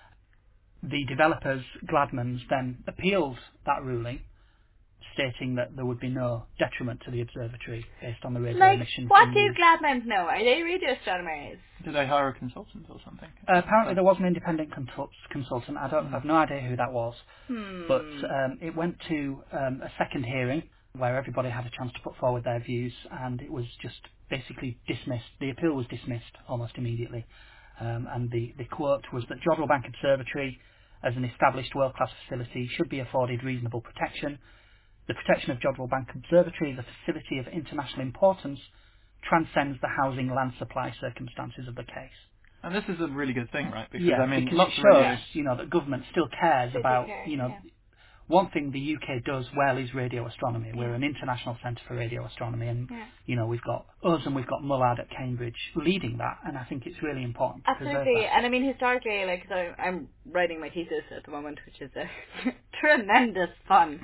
The developers, Gladmans, then appealed that ruling, stating that there would be no detriment to the observatory based on the radio emission. What do Gladmans know? Are they radio astronomers? Did they hire a consultant or something? Apparently there was an independent consultant. I've no idea who that was. But it went to a second hearing where everybody had a chance to put forward their views, and it was just basically dismissed. The appeal was dismissed almost immediately. And the quote was that Jodrell Bank Observatory, as an established world-class facility, should be afforded reasonable protection. The protection of Jodrell Bank Observatory, the facility of international importance, transcends the housing land supply circumstances of the case. And this is a really good thing, right? Because, Yeah, I mean, because lots it of shows, radio... you know, that government still cares They do about, care, you know, yeah. one thing the UK does well is radio astronomy. We're Yeah. an international centre for radio astronomy, and Yeah. you know we've got us and we've got Mullard at Cambridge leading that, and I think it's really important to preserve Absolutely, that. and I mean historically, like, so I'm writing my thesis at the moment, which is tremendous fun.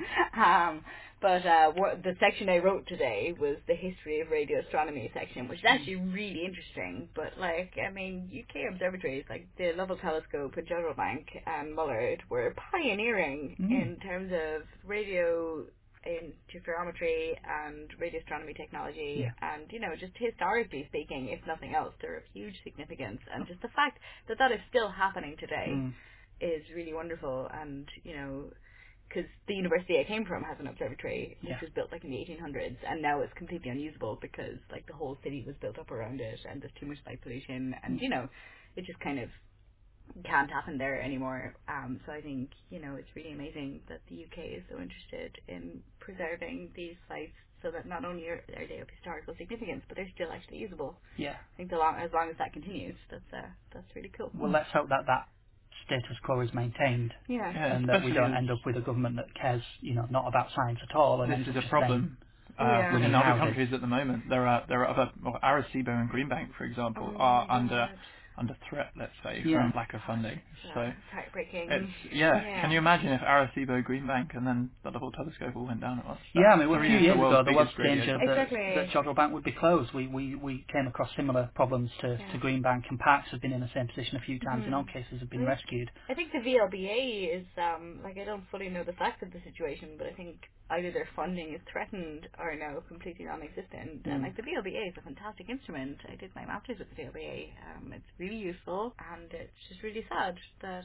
But the section I wrote today was the history of radio astronomy section, which is actually really interesting. But like, I mean, UK observatories like the Lovell Telescope at Jodrell Bank and Mullard were pioneering in terms of radio interferometry and radio astronomy technology, and you know, just historically speaking, if nothing else, they're of huge significance, and just the fact that that is still happening today is really wonderful. And you know, because the university I came from has an observatory which was built like in the 1800s, and now it's completely unusable because like the whole city was built up around it, and there's too much light pollution, and you know, it just kind of can't happen there anymore. So I think, you know, it's really amazing that the UK is so interested in preserving these sites so that not only are they of historical significance, but they're still actually usable. Yeah. I think as long as that continues, that's really cool. Well, let's hope that status quo is maintained, and that we don't end up with a government that cares, you know, not about science at all. And this is a problem in other countries at the moment. There are other, Arecibo and Greenbank, for example, are under threat, let's say, from lack of funding. So it's heartbreaking. Can you imagine if Arecibo, Greenbank, and then the Lovell Telescope all went down at once? I mean, a few years ago there was danger Exactly. that Jodrell Bank would be closed. We came across similar problems to Greenbank, and Parks have been in the same position a few times. In all cases, have been rescued. I think the VLBA is like, I don't fully know the facts of the situation, but I think either their funding is threatened or now completely non-existent. And like the VLBA is a fantastic instrument. I did my master's with the VLBA. It's really useful, and it's just really sad that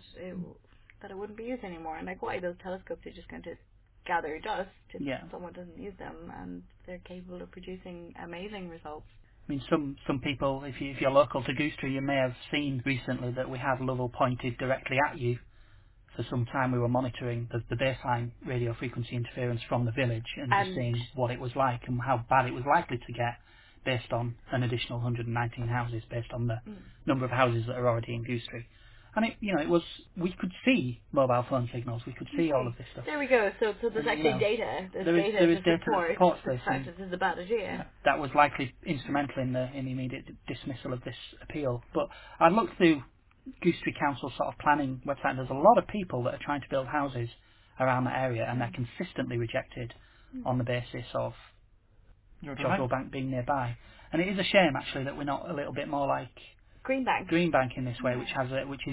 it wouldn't be used anymore. And like, why those telescopes are just going to gather dust if someone doesn't use them, and they're capable of producing amazing results. I mean, some people, if you're local to Goostrey, you may have seen recently that we had Lovell pointed directly at you. For some time we were monitoring the baseline radio frequency interference from the village and just seeing what it was like and how bad it was likely to get based on an additional 119 houses, based on the number of houses that are already in Goostrey. And we could see mobile phone signals, we could see all of this stuff. There we go, so there's actually data. There is data that supports this. The fact that this is a bad idea. That was likely instrumental in the immediate dismissal of this appeal. But I looked through Goostrey Council sort of planning website, and there's a lot of people that are trying to build houses around that area, and they're consistently rejected on the basis of Jodrell Bank being nearby. And it is a shame actually that we're not a little bit more like Greenbank in this way, which is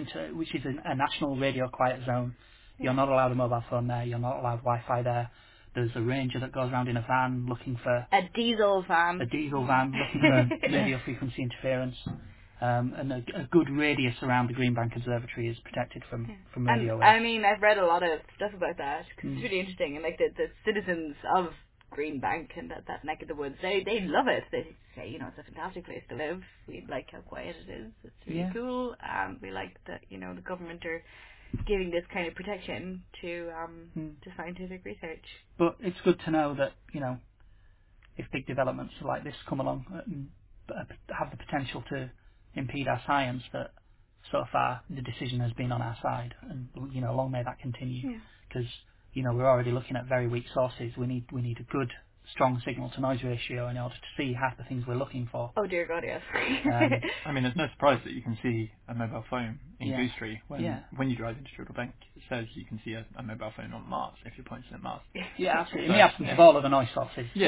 a national radio quiet zone. You're not allowed a mobile phone there. You're not allowed Wi-Fi there. There's a ranger that goes around in a van looking for a diesel van looking for radio frequency interference. And a good radius around the Greenbank Observatory is protected from radio waves. I mean, I've read a lot of stuff about that because it's really interesting, and like the citizens of Greenbank and that neck of the woods, they love it. They say, you know, it's a fantastic place to live. We like how quiet it is. It's really cool. We like that, you know, the government are giving this kind of protection to scientific research. But it's good to know that, you know, if big developments like this come along and have the potential to impede our science, that so far the decision has been on our side, and you know, long may that continue, because you know, we're already looking at very weak sources. We need a good, strong signal to noise ratio in order to see half the things we're looking for. Oh dear God, yes. I mean, there's no surprise that you can see a mobile phone in Goostrey when you drive into Jodrell Bank. It says you can see a mobile phone on Mars if you're pointing at Mars. Yeah, absolutely. In the absence of all of the noise sources. But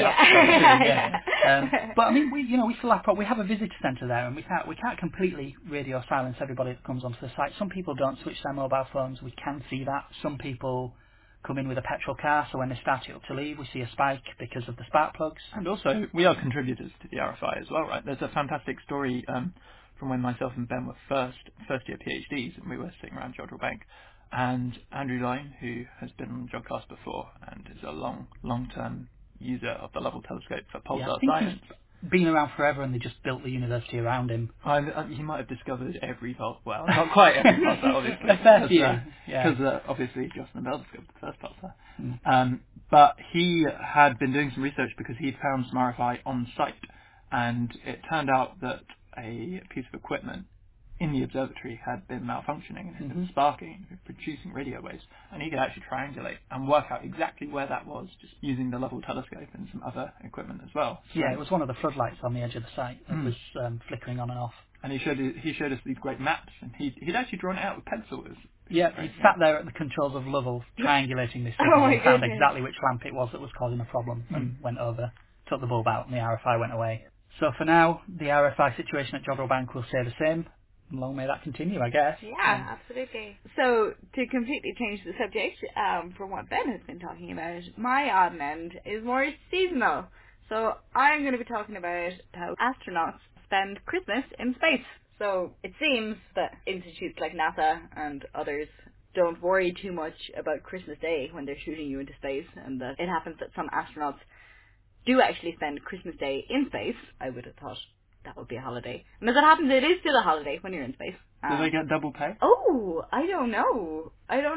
I mean, we still have we have a visitor centre there, and we can't completely radio silence everybody that comes onto the site. Some people don't switch their mobile phones. We can see that. Some people come in with a petrol car, so when they start it up to leave, we see a spike because of the spark plugs. And also, we are contributors to the RFI as well, right? There's a fantastic story from when myself and Ben were first year PhDs, and we were sitting around Jodrell Bank, and Andrew Lyne, who has been on Jodcast before and is a long-term user of the Lovell Telescope for pulsar science. Been around forever, and they just built the university around him. He might have discovered every pulsar. Well, not quite every pulsar, obviously. A fair few, because obviously Jocelyn Bell discovered the first pulsar. But he had been doing some research because he'd found some RFI on site, and it turned out that a piece of equipment in the observatory had been malfunctioning and had been sparking and producing radio waves, and he could actually triangulate and work out exactly where that was just using the Lovell telescope and some other equipment as well. So, yeah, it was one of the floodlights on the edge of the site that was flickering on and off. And he showed us these great maps, and he'd actually drawn it out with pencil. Yeah, he sat there at the controls of Lovell triangulating this signal and found exactly which lamp it was that was causing the problem and went over, took the bulb out, and the RFI went away. So for now, the RFI situation at Jodrell Bank will stay the same. Long may that continue, I guess. Yeah, absolutely. So, to completely change the subject from what Ben has been talking about, my odd and end is more seasonal. So, I'm going to be talking about how astronauts spend Christmas in space. So, it seems that institutes like NASA and others don't worry too much about Christmas Day when they're shooting you into space, and that it happens that some astronauts do actually spend Christmas Day in space. I would have thought that would be a holiday. And as it happens, it is still a holiday when you're in space. Do they get double pay? Oh, I don't know.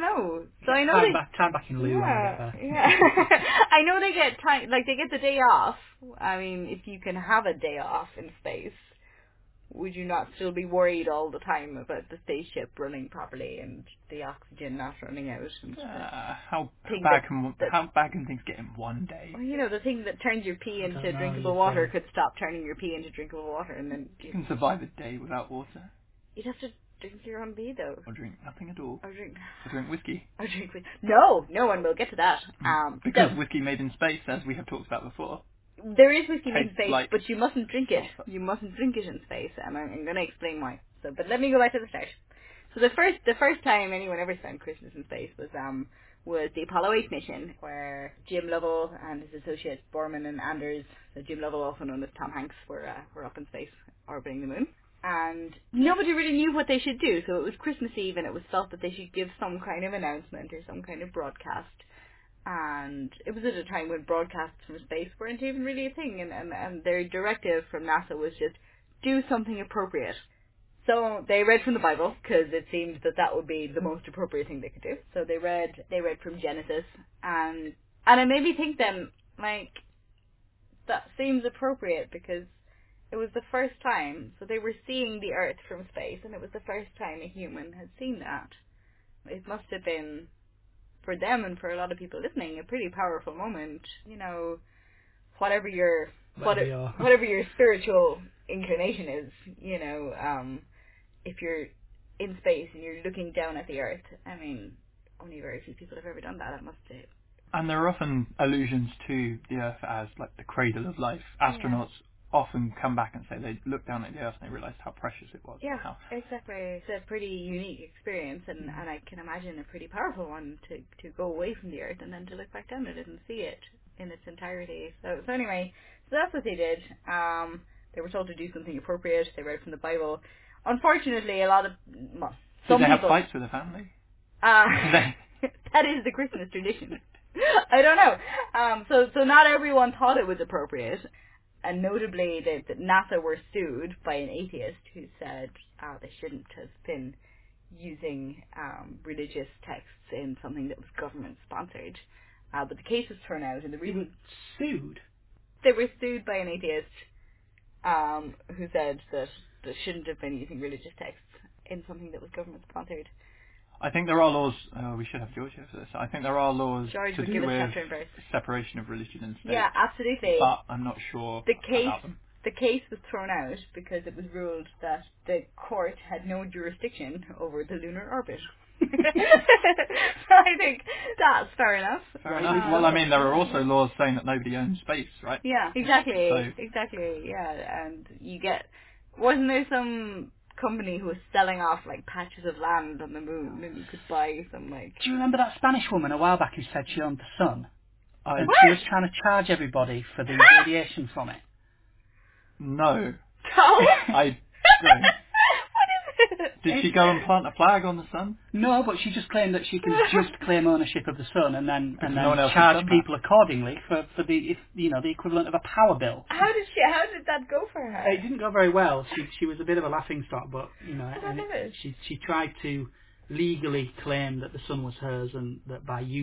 So I know time back in lieu. Yeah. I know they get time, like they get the day off. I mean, if you can have a day off in space, would you not still be worried all the time about the spaceship running properly and the oxygen not running out? And how bad can things get in one day? Well, you know, the thing that turns your pee into drinkable water could stop turning your pee into drinkable water, and then you can survive a day without water. You'd have to drink your own pee, though. Or drink nothing at all. Or drink whiskey. No, and we'll get to that. Because whiskey made in space, as we have talked about before. There is whiskey in space, but you mustn't drink it. You mustn't drink it in space, and I'm going to explain why. So, but let me go back to the start. So the first time anyone ever spent Christmas in space was the Apollo 8 mission, where Jim Lovell and his associates Borman and Anders, so Jim Lovell, also known as Tom Hanks, were up in space orbiting the moon. And nobody really knew what they should do, so it was Christmas Eve, and it was felt that they should give some kind of announcement or some kind of broadcast. And it was at a time when broadcasts from space weren't even really a thing, and their directive from NASA was just do something appropriate. So they read from the Bible, because it seemed that would be the most appropriate thing they could do. So they read from Genesis, and it made me think then, like, that seems appropriate, because it was the first time, so they were seeing the Earth from space, and it was the first time a human had seen that. It must have been, for them and for a lot of people listening, a pretty powerful moment. You know, whatever your spiritual inclination is, you know, if you're in space and you're looking down at the Earth, I mean, only very few people have ever done that, I must say. And there are often allusions to the Earth as like the cradle of life. Astronauts often come back and say they looked down at the Earth and they realised how precious it was. Yeah, exactly. It's a pretty unique experience, and I can imagine a pretty powerful one to go away from the Earth and then to look back down at it and see it in its entirety. So anyway, so that's what they did. They were told to do something appropriate. They read from the Bible. Unfortunately, some people... Did they have fights with the family? That is the Christmas tradition. I don't know. So not everyone thought it was appropriate. And notably, that NASA were sued by an atheist who said they shouldn't have been using religious texts in something that was government-sponsored. But the case was thrown out, and the reason... Sued? They were sued by an atheist who said that they shouldn't have been using religious texts in something that was government-sponsored. I think there are laws, we should have George here for this, I think there are laws to do with separation of religion and state. Yeah, absolutely. But I'm not sure about them. The case was thrown out because it was ruled that the court had no jurisdiction over the lunar orbit. So I think that's fair enough. Fair enough. Well, I mean, there are also laws saying that nobody owns space, right? Yeah, exactly. Exactly, yeah. And you get... Wasn't there some company who was selling off like patches of land on the moon, and you could buy some like... Do you remember that Spanish woman a while back who said she owned the sun? And what? She was trying to charge everybody for the radiation from it. No. Oh? I don't. Did she go and plant a flag on the sun? No, but she just claimed that she could just claim ownership of the sun and then no charge people accordingly for the the equivalent of a power bill. How did that go for her? It didn't go very well. She was a bit of a laughing stock, but she tried to legally claim that the sun was hers and that by using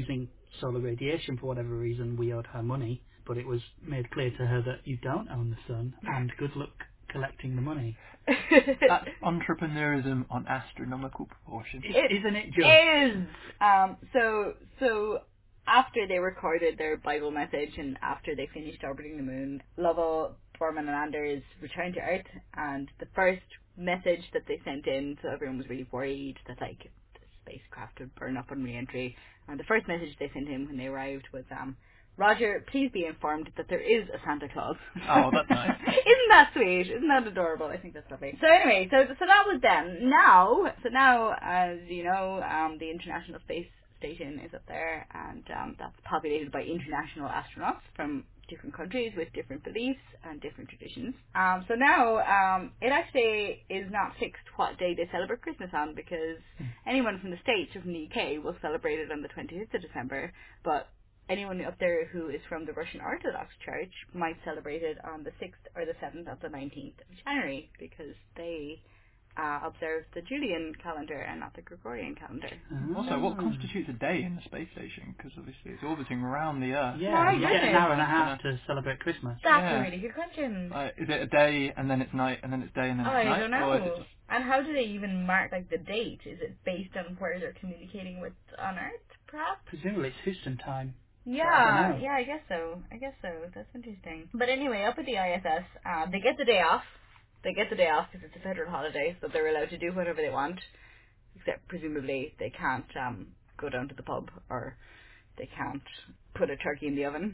solar radiation for whatever reason, we owed her money, but it was made clear to her that you don't own the sun, and good luck collecting the money. That's entrepreneurism on astronomical proportions. Isn't it just? It is! So after they recorded their Bible message and after they finished orbiting the moon, Lovell, Borman and Anders returned to Earth, and the first message that they sent in, so everyone was really worried that like the spacecraft would burn up on re-entry, and the first message they sent in when they arrived was Roger, please be informed that there is a Santa Claus. Oh, that's nice. Isn't that sweet? Isn't that adorable? I think that's lovely. So anyway, so that was then. Now, as you know, the International Space Station is up there, and that's populated by international astronauts from different countries with different beliefs and different traditions. So now, it actually is not fixed what day they celebrate Christmas on, because anyone from the States or from the UK will celebrate it on the 25th of December, but anyone up there who is from the Russian Orthodox Church might celebrate it on the 6th or the 7th or the 19th of January, because they observe the Julian calendar and not the Gregorian calendar. Also, what constitutes a day in the space station? Because obviously it's orbiting around the Earth. Yeah, you get an hour and a half to celebrate Christmas. That's a really good question. Is it a day and then it's night and then it's day and then it's night? I don't know. Or is it just... And how do they even mark like the date? Is it based on where they're communicating with on Earth, perhaps? Presumably it's Houston time. Yeah, I guess so. That's interesting. But anyway, up at the ISS, they get the day off. They get the day off because it's a federal holiday, so they're allowed to do whatever they want. Except presumably they can't go down to the pub, or they can't put a turkey in the oven.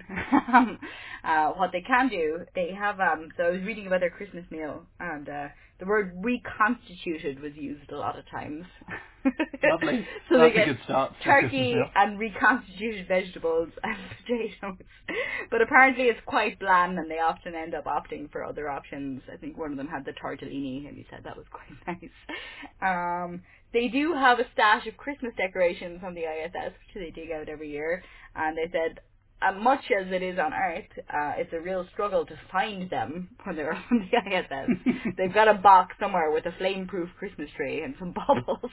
What they can do, they have, so I was reading about their Christmas meal, and the word reconstituted was used a lot of times. Lovely. So that's they get a good start. turkey and reconstituted vegetables and potatoes. But apparently it's quite bland, and they often end up opting for other options. I think one of them had the tortellini, and he said that was quite nice. They do have a stash of Christmas decorations on the ISS, which they dig out every year, and they said, much as it is on Earth, it's a real struggle to find them when they're on the ISS. They've got a box somewhere with a flame-proof Christmas tree and some baubles.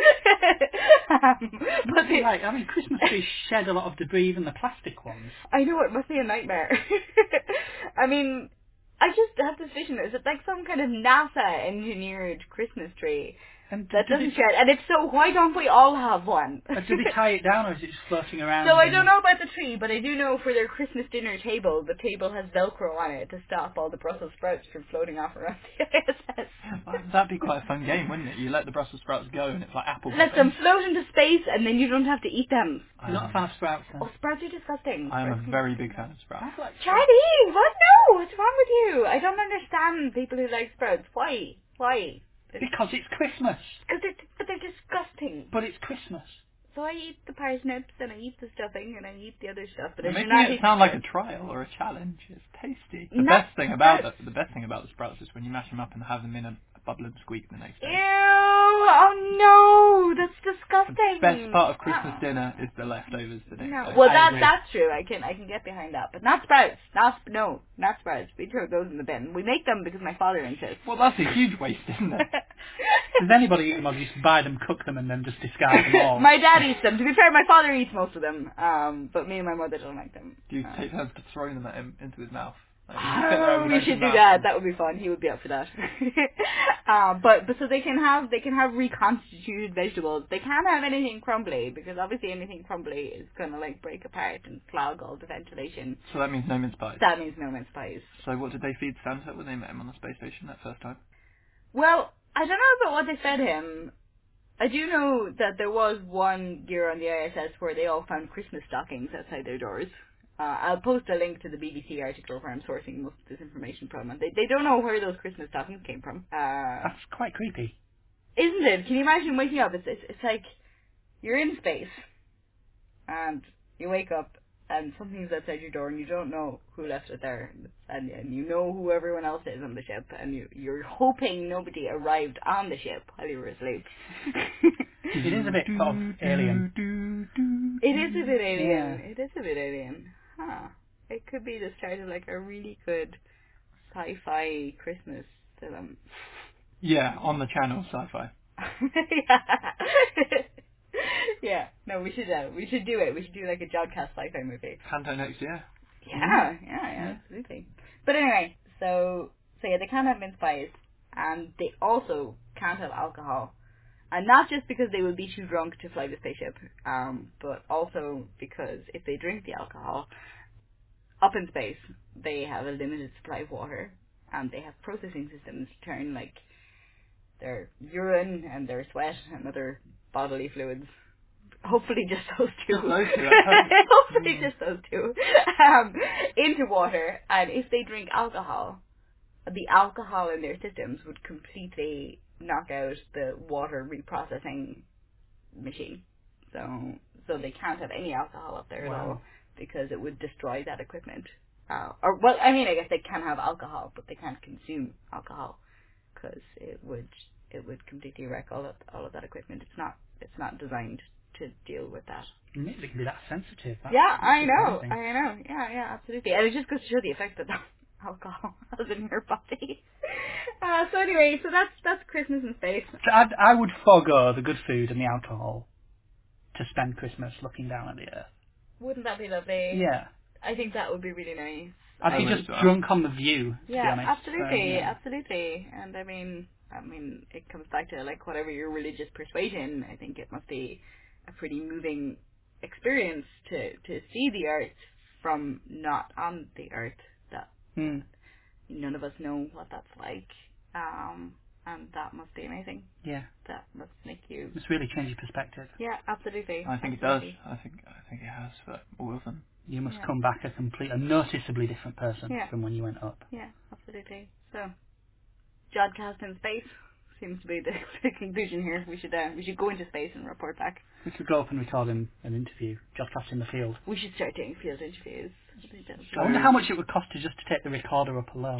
But right, I mean, Christmas trees shed a lot of debris, even the plastic ones. I know, it must be a nightmare. I mean, I just have this vision. Is it like some kind of NASA-engineered Christmas tree? And that doesn't shed. And if so, why don't we all have one? Do they tie it down, or is it just floating around? So I don't know about the tree, but I do know for their Christmas dinner table, the table has Velcro on it to stop all the Brussels sprouts from floating off around the ISS. Well, that'd be quite a fun game, wouldn't it? You let the Brussels sprouts go, and it's like apple. Let them float into space, and then you don't have to eat them. I'm not a fan of sprouts. Then. Oh, sprouts are disgusting. I am a very big fan of sprouts. Charlie, what? No, what's wrong with you? I don't understand people who like sprouts. Why? Because it's Christmas. But they're disgusting. But it's Christmas. So I eat the parsnips, and I eat the stuffing, and I eat the other stuff. But You're I do making not it sound like a trial or a challenge. It's tasty. The best thing about the sprouts is when you mash them up and have them in a bubble and squeak the next day. Ew! Oh no, that's disgusting. The best part of Christmas dinner is the leftovers the next day. Well, that's true. I can get behind that, but not sprouts. Not sprouts. We throw those in the bin. We make them because my father insists. Well, that's a huge waste, isn't it? Does anybody eat them, or just buy them, cook them, and then just discard them all? My dad eats them. To be fair, my father eats most of them, but me and my mother don't like them. Do you take turns to throw them at him into his mouth? We should do that. That would be fun. He would be up for that. But so they can have reconstituted vegetables. They can't have anything crumbly, because obviously anything crumbly is gonna like break apart and clog all the ventilation. So that means no mince pies. That means no mince pies. So what did they feed Santa when they met him on the space station that first time? Well, I don't know about what they fed him. I do know that there was one year on the ISS where they all found Christmas stockings outside their doors. I'll post a link to the BBC article where I'm sourcing most of this information from, and they don't know where those Christmas stockings came from. That's quite creepy. Isn't it? Can you imagine waking up? It's like you're in space, and you wake up, and something's outside your door, and you don't know who left it there, and you know who everyone else is on the ship, and you're hoping nobody arrived on the ship while you were asleep. It is a bit sort of alien. It is a bit alien. Yeah. It is a bit alien. Huh. It could be the start of like a really good sci-fi Christmas film. Yeah, on the channel Sci-Fi. Yeah, no, we should do it. We should do like a Jodcast sci-fi movie. Kanto next year. Yeah, absolutely. But anyway, so yeah, they can't have mince pies, and they also can't have alcohol. And not just because they would be too drunk to fly the spaceship, but also because if they drink the alcohol, up in space, they have a limited supply of water, and they have processing systems to turn like their urine and their sweat and other bodily fluids, hopefully just those two, hopefully just those two, into water. And if they drink alcohol, the alcohol in their systems would completely knock out the water reprocessing machine. So they can't have any alcohol up there at all, because it would destroy that equipment. I guess they can have alcohol, but they can't consume alcohol, because it would completely wreck all of that equipment. It's not designed to deal with that. It can be that sensitive. I know. Yeah, absolutely. And it just goes to show the effect that alcohol has in your body. So anyway, so that's Christmas in space. So I would forego the good food and the alcohol to spend Christmas looking down at the Earth. Wouldn't that be lovely? Yeah. I think that would be really nice. I'd be just drunk on the view, to be honest. Absolutely, absolutely. And I mean, it comes back to like whatever your religious persuasion. I think it must be a pretty moving experience to see the Earth from not on the Earth. That none of us know what that's like, and that must be amazing. Yeah, that must make you. It's really change your perspective. Yeah, absolutely. I think it does. I think it has for all of them. You must come back a noticeably different person from when you went up. Yeah, absolutely. So, Jodcast in space seems to be the conclusion here. We should go into space and report back. We could go up and record an interview, Jodcast in the field. We should start doing field interviews. I wonder how much it would cost to just take the recorder up alone.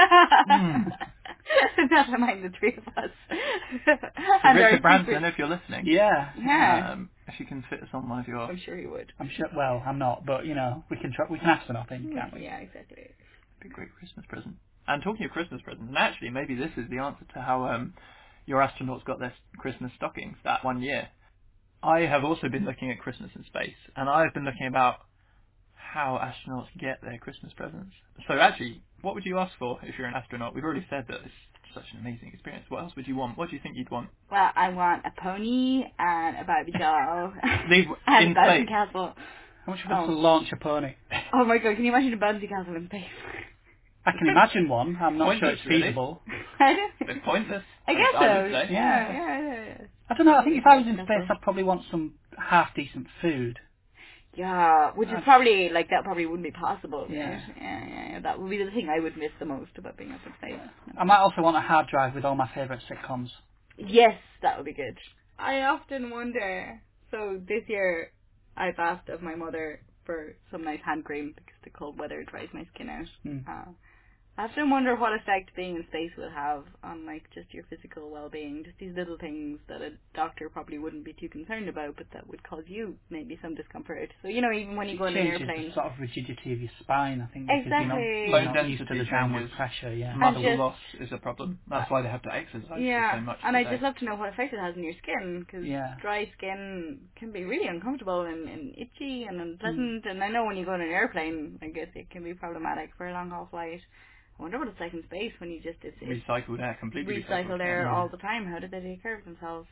Never mind the three of us. And Richard Branson, if you're listening. Yeah. If you can fit us on one of your... I'm sure he would. I'm sure. Well, I'm not, but we can try. We can ask for nothing, can't we? Yeah, exactly. It'd be a great Christmas present. And talking of Christmas presents, and actually maybe this is the answer to how your astronauts got their Christmas stockings that one year. I have also been looking at Christmas in space, and I've been looking about how astronauts get their Christmas presents. So actually, what would you ask for if you're an astronaut? We've already said that it's such an amazing experience. What else would you want? What do you think you'd want? Well, I want a pony and a Barbie doll These and in a bouncy space. castle. How much would it cost to launch a pony? Oh my god, can you imagine a bouncy castle in space? I can imagine one. I'm not sure it's feasible. It's pointless. I guess so. I would say. Yeah. I don't know. I think if I was in space, I'd probably want some half decent food. Yeah, which is probably that probably wouldn't be possible. Yeah. Right? Yeah. That would be the thing I would miss the most about being up in space. I might also want a hard drive with all my favourite sitcoms. Yes, that would be good. I often wonder. So this year, I've asked of my mother for some nice hand cream because the cold weather dries my skin out. I often wonder what effect being in space will have on just your physical well-being. Just these little things that a doctor probably wouldn't be too concerned about, but that would cause you maybe some discomfort. So even when you go on an airplane, the sort of rigidity of your spine, I think. Exactly. Because you're not used to the downward pressure. Yeah. Muscle loss is a problem. That's why they have to exercise so much. And I'd just love to know what effect it has on your skin, because dry skin can be really uncomfortable and itchy and unpleasant. And I know when you go on an airplane, I guess it can be problematic for a long haul flight. I wonder what it's like in space when you just... It's recycled air, completely recycled air all the time. How did they take care of themselves?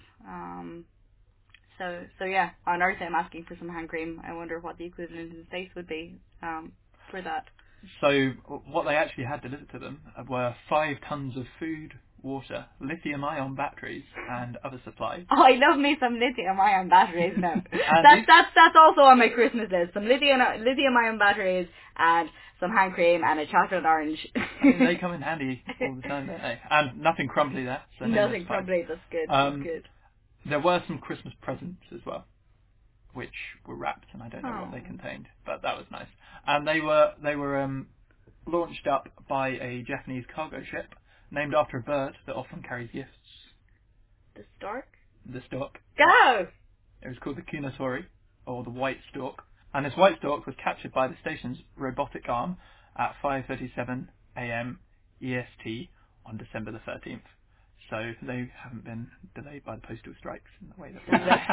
So yeah, on Earth I'm asking for some hand cream. I wonder what the equivalent in space would be for that. So what they actually had delivered to them were 5 tons of food, water, lithium-ion batteries, and other supplies. Oh, I love me some lithium-ion batteries now. That's also on my Christmas list. Some lithium-ion batteries and some hand cream and a chocolate orange. They come in handy all the time, don't they? And nothing crumbly there. So nothing crumbly, that's good. That's good. There were some Christmas presents as well, which were wrapped, and I don't know what they contained, but that was nice. And they were launched up by a Japanese cargo ship named after a bird that often carries gifts. The stork? The stork. Go! It was called the Kunatori, or the white stork. And this white stork was captured by the station's robotic arm at 5:37 a.m. EST on December the 13th. so they haven't been delayed by the postal strikes in the way that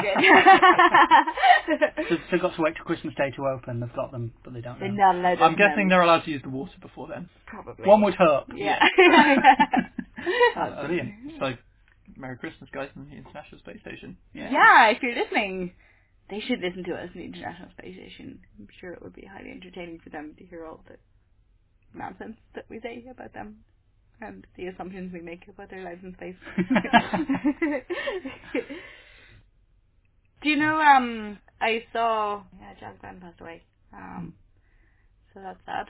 we So they've got to wait till Christmas Day to open. They've got them, but they don't know. They're not allowed to I'm open guessing them. they're allowed to use the water before then. Probably. One would hope. Yeah. That's brilliant. So, Merry Christmas, guys, from the International Space Station. Yeah, if you're listening, they should listen to us in the International Space Station. I'm sure it would be highly entertaining for them to hear all the nonsense that we say about them and the assumptions we make about their lives in space. Do you know, I saw, John Glenn passed away, so that's sad.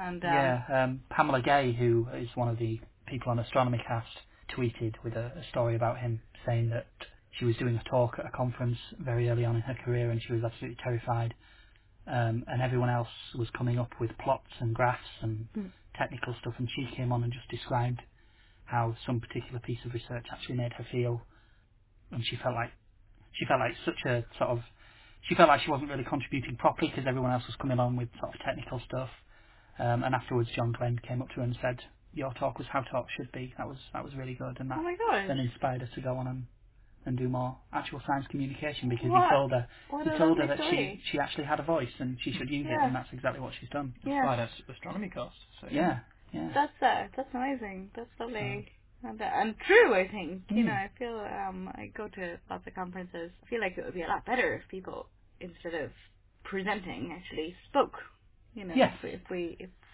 And Pamela Gay, who is one of the people on Astronomy Cast, tweeted with a story about him, saying that she was doing a talk at a conference very early on in her career and she was absolutely terrified. And everyone else was coming up with plots and graphs and technical stuff, and she came on and just described how some particular piece of research actually made her feel, and she felt like such a sort of, she felt like she wasn't really contributing properly because everyone else was coming on with sort of technical stuff. And afterwards, John Glenn came up to her and said, "Your talk was how talk should be. That was really good," and that then inspired her to go on and do more actual science communication, because he told her that she actually had a voice and she should use it, and that's exactly what she's done. That's why that's Astronomy Cast. So yeah. That's amazing. That's lovely. And true, I think. You know, I feel I go to lots of conferences. I feel like it would be a lot better if people, instead of presenting, actually spoke. You know, if we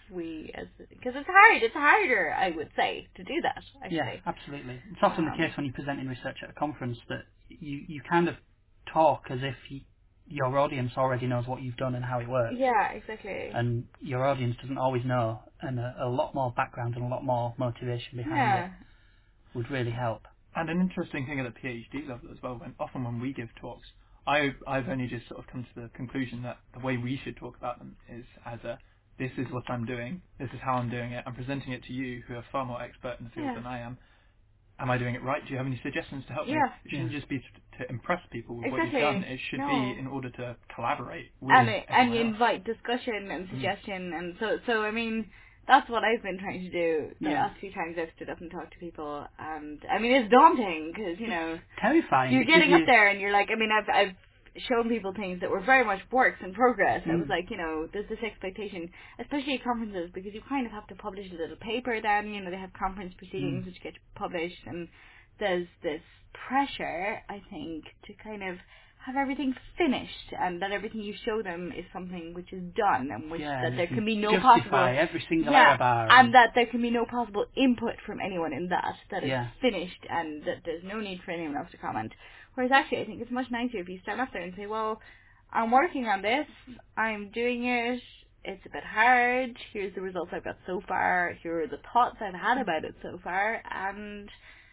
because it's harder, I would say, to do that. Actually. Yeah, absolutely. It's often the case when you're presenting research at a conference that you kind of talk as if your audience already knows what you've done and how it works. Yeah, exactly. And your audience doesn't always know, and a lot more background and a lot more motivation behind it would really help. And an interesting thing at the PhD level as well, when we give talks, I've only just sort of come to the conclusion that the way we should talk about them is as this is what I'm doing, this is how I'm doing it, I'm presenting it to you who are far more expert in the field than I am. Am I doing it right? Do you have any suggestions to help me? It shouldn't just be to impress people with what you've done. It should be in order to collaborate with and you invite discussion and suggestion, and so I mean, that's what I've been trying to do the last few times I've stood up and talked to people, and I mean, it's daunting because, you know, terrifying. You're getting up there and you're like, I mean, I've shown people things that were very much works in progress. It was like, you know, there's this expectation, especially at conferences, because you kind of have to publish a little paper then, you know, they have conference proceedings which get published, and there's this pressure, I think, to kind of have everything finished, and that everything you show them is something which is done, and which that there can be no possible every single error bar, and that there can be no possible input from anyone in that it's finished, and that there's no need for anyone else to comment. Whereas actually, I think it's much nicer if you stand up there and say, well, I'm working on this, I'm doing it, it's a bit hard, here's the results I've got so far, here are the thoughts I've had about it so far, and,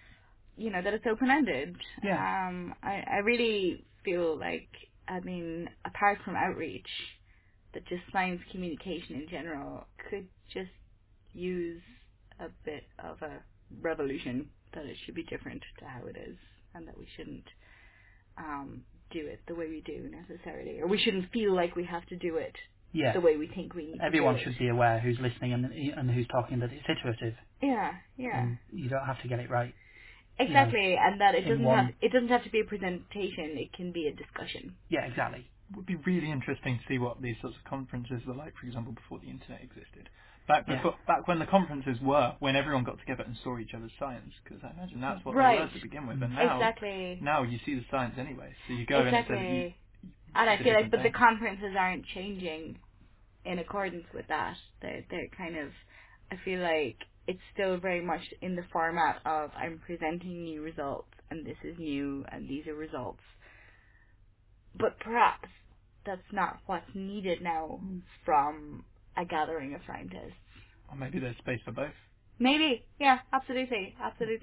you know, that it's open-ended. I really feel like, I mean, apart from outreach, that just science communication in general could just use a bit of a revolution, that it should be different to how it is, and that we shouldn't do it the way we do necessarily, or we shouldn't feel like we have to do it the way we think we need Everyone to do it. should be aware who's listening and who's talking that it's iterative. Yeah. And you don't have to get it right. Exactly, you know, and that it doesn't have to be a presentation, it can be a discussion. Yeah, exactly. It would be really interesting to see what these sorts of conferences were like, for example, before the internet existed. Back when the conferences were, when everyone got together and saw each other's science, because I imagine that's what they were to begin with. And now you see the science anyway, so you go and it's and I feel like, but the conferences aren't changing in accordance with that. They're kind of, I feel like it's still very much in the format of I'm presenting new results, and this is new, and these are results. But perhaps that's not what's needed now from a gathering of scientists. Or maybe there's space for both. Maybe, yeah, absolutely.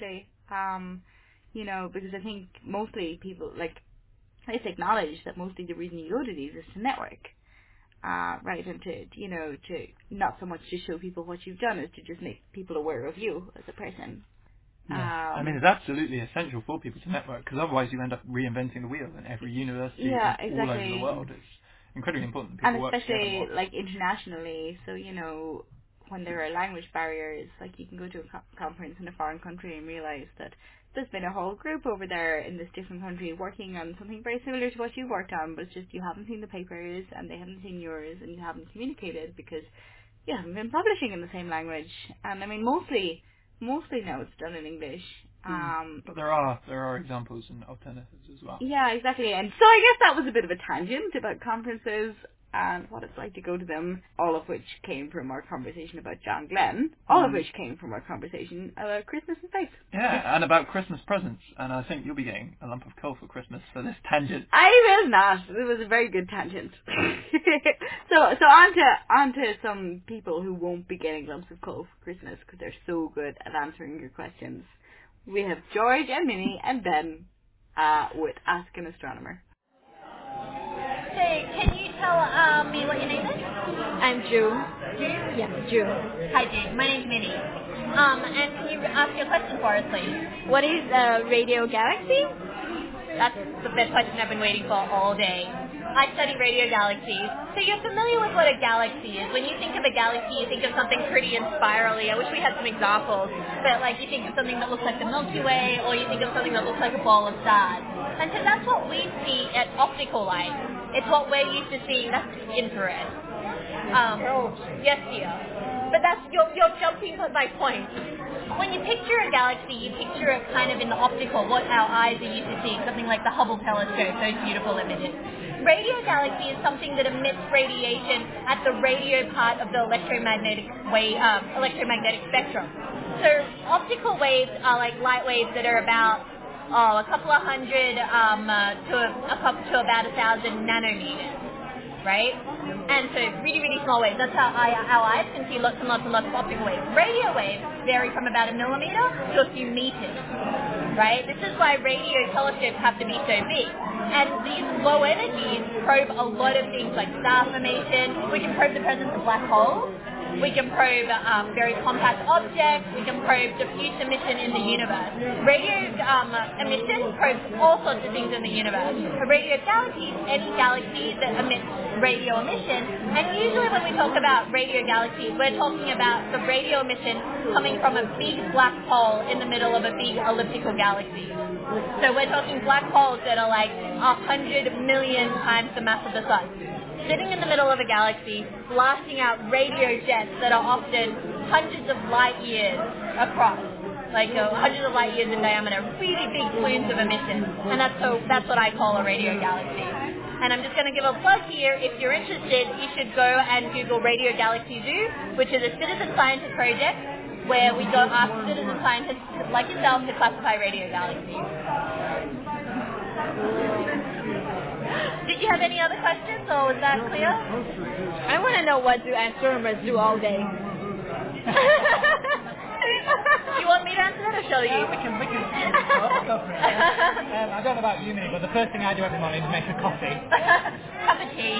You know, because I think mostly people, like, let's acknowledge that mostly the reason you go to these is to network. Right, and to not so much to show people what you've done, as to just make people aware of you as a person. Yeah. I mean, it's absolutely essential for people to network, because otherwise you end up reinventing the wheel in every university all over the world. It's incredibly important that people work together. And especially, like, internationally, so, you know, when there are language barriers, like, you can go to a conference in a foreign country and realise that there's been a whole group over there in this different country working on something very similar to what you worked on, but it's just you haven't seen the papers and they haven't seen yours and you haven't communicated because you haven't been publishing in the same language. And I mean, mostly now it's done in English. But there are examples and alternatives as well. Yeah, exactly. And so I guess that was a bit of a tangent about conferences and what it's like to go to them, all of which came from our conversation about John Glenn, all of which came from our conversation about Christmas and faith. Yeah, and about Christmas presents, and I think you'll be getting a lump of coal for Christmas for this tangent. I will not. It was a very good tangent. So on to some people who won't be getting lumps of coal for Christmas because they're so good at answering your questions. We have George and Minnie and Ben with Ask an Astronomer. So, can you tell me what your name is? I'm June. June? Yeah, June. Hi, June. My name's Minnie. And can you ask your question for us, please? What is a radio galaxy? That's the best question I've been waiting for all day. I study radio galaxies. So you're familiar with what a galaxy is. When you think of a galaxy, you think of something pretty and spirally. I wish we had some examples. But like you think of something that looks like the Milky Way, or you think of something that looks like a ball of stars. And so that's what we see at optical light. It's what we're used to seeing. That's infrared. Yes, dear. But that's you're jumping to my point. When you picture a galaxy, you picture it kind of in the optical, what our eyes are used to seeing, something like the Hubble telescope, those beautiful images. Radio galaxy is something that emits radiation at the radio part of the electromagnetic spectrum. So optical waves are like light waves that are about a couple of hundred to about 1,000 nanometers, right? And so really, really small waves. That's how our eyes can see lots and lots and lots of optical waves. Radio waves vary from about 1 millimeter to a few meters, right? This is why radio telescopes have to be so big. And these low energies probe a lot of things like star formation. We can probe the presence of black holes. We can probe very compact objects. We can probe diffuse emission in the universe. Radio emission probes all sorts of things in the universe. A radio galaxy is any galaxy that emits radio emission. And usually when we talk about radio galaxies, we're talking about the radio emission coming from a big black hole in the middle of a big elliptical galaxy. So we're talking black holes that are like 100 million times the mass of the sun, sitting in the middle of a galaxy, blasting out radio jets that are often hundreds of light years across, like hundreds of light years in diameter, really big plumes of emission. And that's what I call a radio galaxy. And I'm just going to give a plug here. If you're interested, you should go and Google Radio Galaxy Zoo, which is a citizen scientist project where we go ask citizen scientists like yourself to classify radio galaxies. Did you have any other questions, or was that clear? I want to know what do astronomers do all day. You want me to answer that or shall you? We can go for it. I don't know about you, Minnie, but the first thing I do every morning is make a coffee. Cup of tea.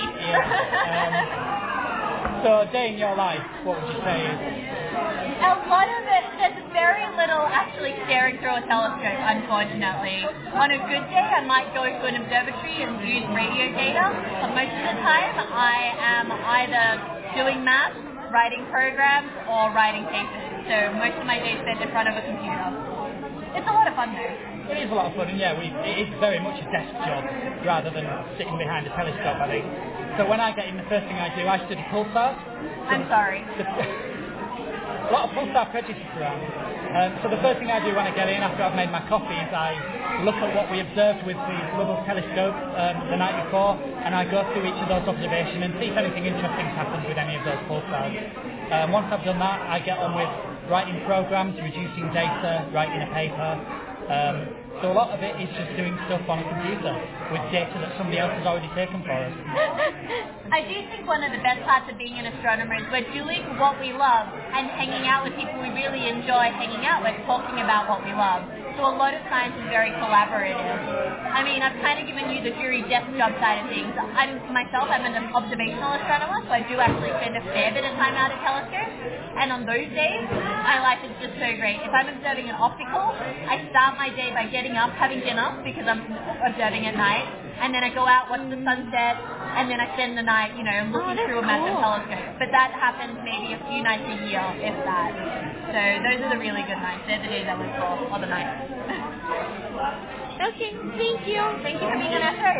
Yeah. So, a day in your life, what would you say is? A lot of it, there's very little actually staring through a telescope, unfortunately. On a good day, I might go to an observatory and use radio data, but most of the time I am either doing math, writing programs, or writing papers. So most of my day is spent in front of a computer. It's a lot of fun though. It is a lot of fun, and yeah, it is very much a desk job rather than sitting behind a telescope, I think. So when I get in, the first thing I do, I study pulsars. I'm sorry. A lot of pulsar prejudice around. So the first thing I do when I get in after I've made my coffee is I look at what we observed with the Hubble telescope the night before, and I go through each of those observations and see if anything interesting happens with any of those pulsars. Once I've done that, I get on with writing programs, reducing data, writing a paper. So a lot of it is just doing stuff on a computer with data that somebody else has already taken for us. I do think one of the best parts of being an astronomer is we're doing what we love and hanging out with people we really enjoy hanging out with, talking about what we love. So a lot of science is very collaborative. I mean, I've kind of given you the purely desk job side of things. I'm an observational astronomer, so I do actually spend a fair bit of time out at telescopes. And on those days, my life is just so great. If I'm observing an optical, I start my day by getting up, having dinner, because I'm observing at night, and then I go out, watch the sunset, and then I spend the night, looking through a massive telescope. But that happens maybe a few nights a year, if that. So those are the really good nights. They're the days I look for, or the nights. Okay, thank you. Thank you for being on our show.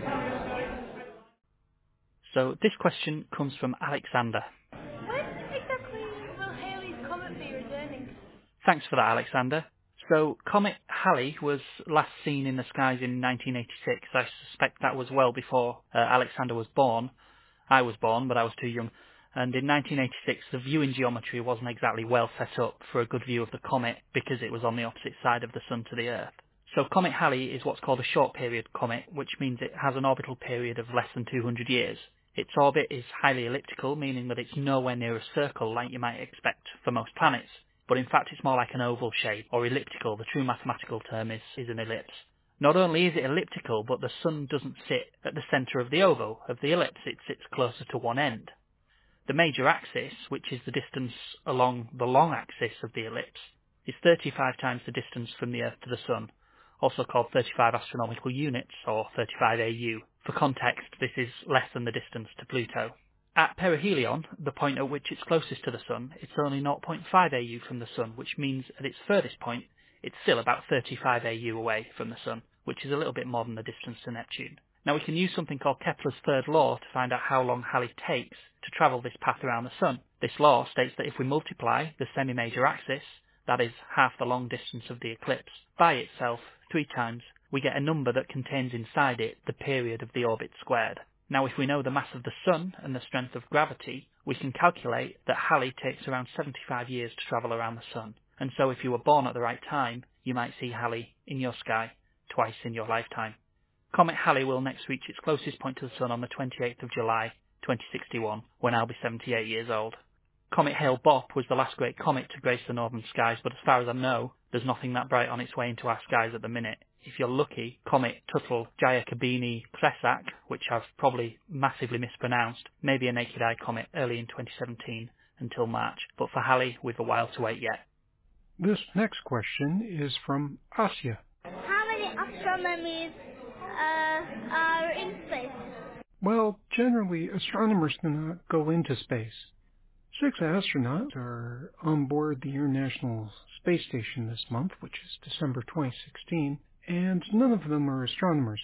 So this question comes from Alexander. When exactly will Halley's Comet be returning? Thanks for that, Alexander. So Comet Halley was last seen in the skies in 1986. I suspect that was well before Alexander was born. I was born, but I was too young. And in 1986, the viewing geometry wasn't exactly well set up for a good view of the comet because it was on the opposite side of the Sun to the Earth. So Comet Halley is what's called a short-period comet, which means it has an orbital period of less than 200 years. Its orbit is highly elliptical, meaning that it's nowhere near a circle like you might expect for most planets. But in fact it's more like an oval shape, or elliptical. The true mathematical term is an ellipse. Not only is it elliptical, but the Sun doesn't sit at the centre of the oval, of the ellipse, it sits closer to one end. The major axis, which is the distance along the long axis of the ellipse, is 35 times the distance from the Earth to the Sun, also called 35 astronomical units, or 35 AU. For context, this is less than the distance to Pluto. At perihelion, the point at which it's closest to the Sun, it's only 0.5 AU from the Sun, which means at its furthest point, it's still about 35 AU away from the Sun, which is a little bit more than the distance to Neptune. Now we can use something called Kepler's third law to find out how long Halley takes to travel this path around the Sun. This law states that if we multiply the semi-major axis, that is half the long distance of the eclipse, by itself 3 times, we get a number that contains inside it the period of the orbit squared. Now if we know the mass of the Sun and the strength of gravity, we can calculate that Halley takes around 75 years to travel around the Sun. And so if you were born at the right time, you might see Halley in your sky twice in your lifetime. Comet Halley will next reach its closest point to the Sun on the 28th of July, 2061, when I'll be 78 years old. Comet Hale-Bopp was the last great comet to grace the northern skies, but as far as I know, there's nothing that bright on its way into our skies at the minute. If you're lucky, Comet Tuttle-Giacobini-Plesac, which I've probably massively mispronounced, may be a naked-eye comet early in 2017 until March, but for Halley, we've a while to wait yet. This next question is from Asya. How many astronomers are in space? Well, generally, astronomers do not go into space. 6 astronauts are on board the International Space Station this month, which is December 2016, and none of them are astronomers.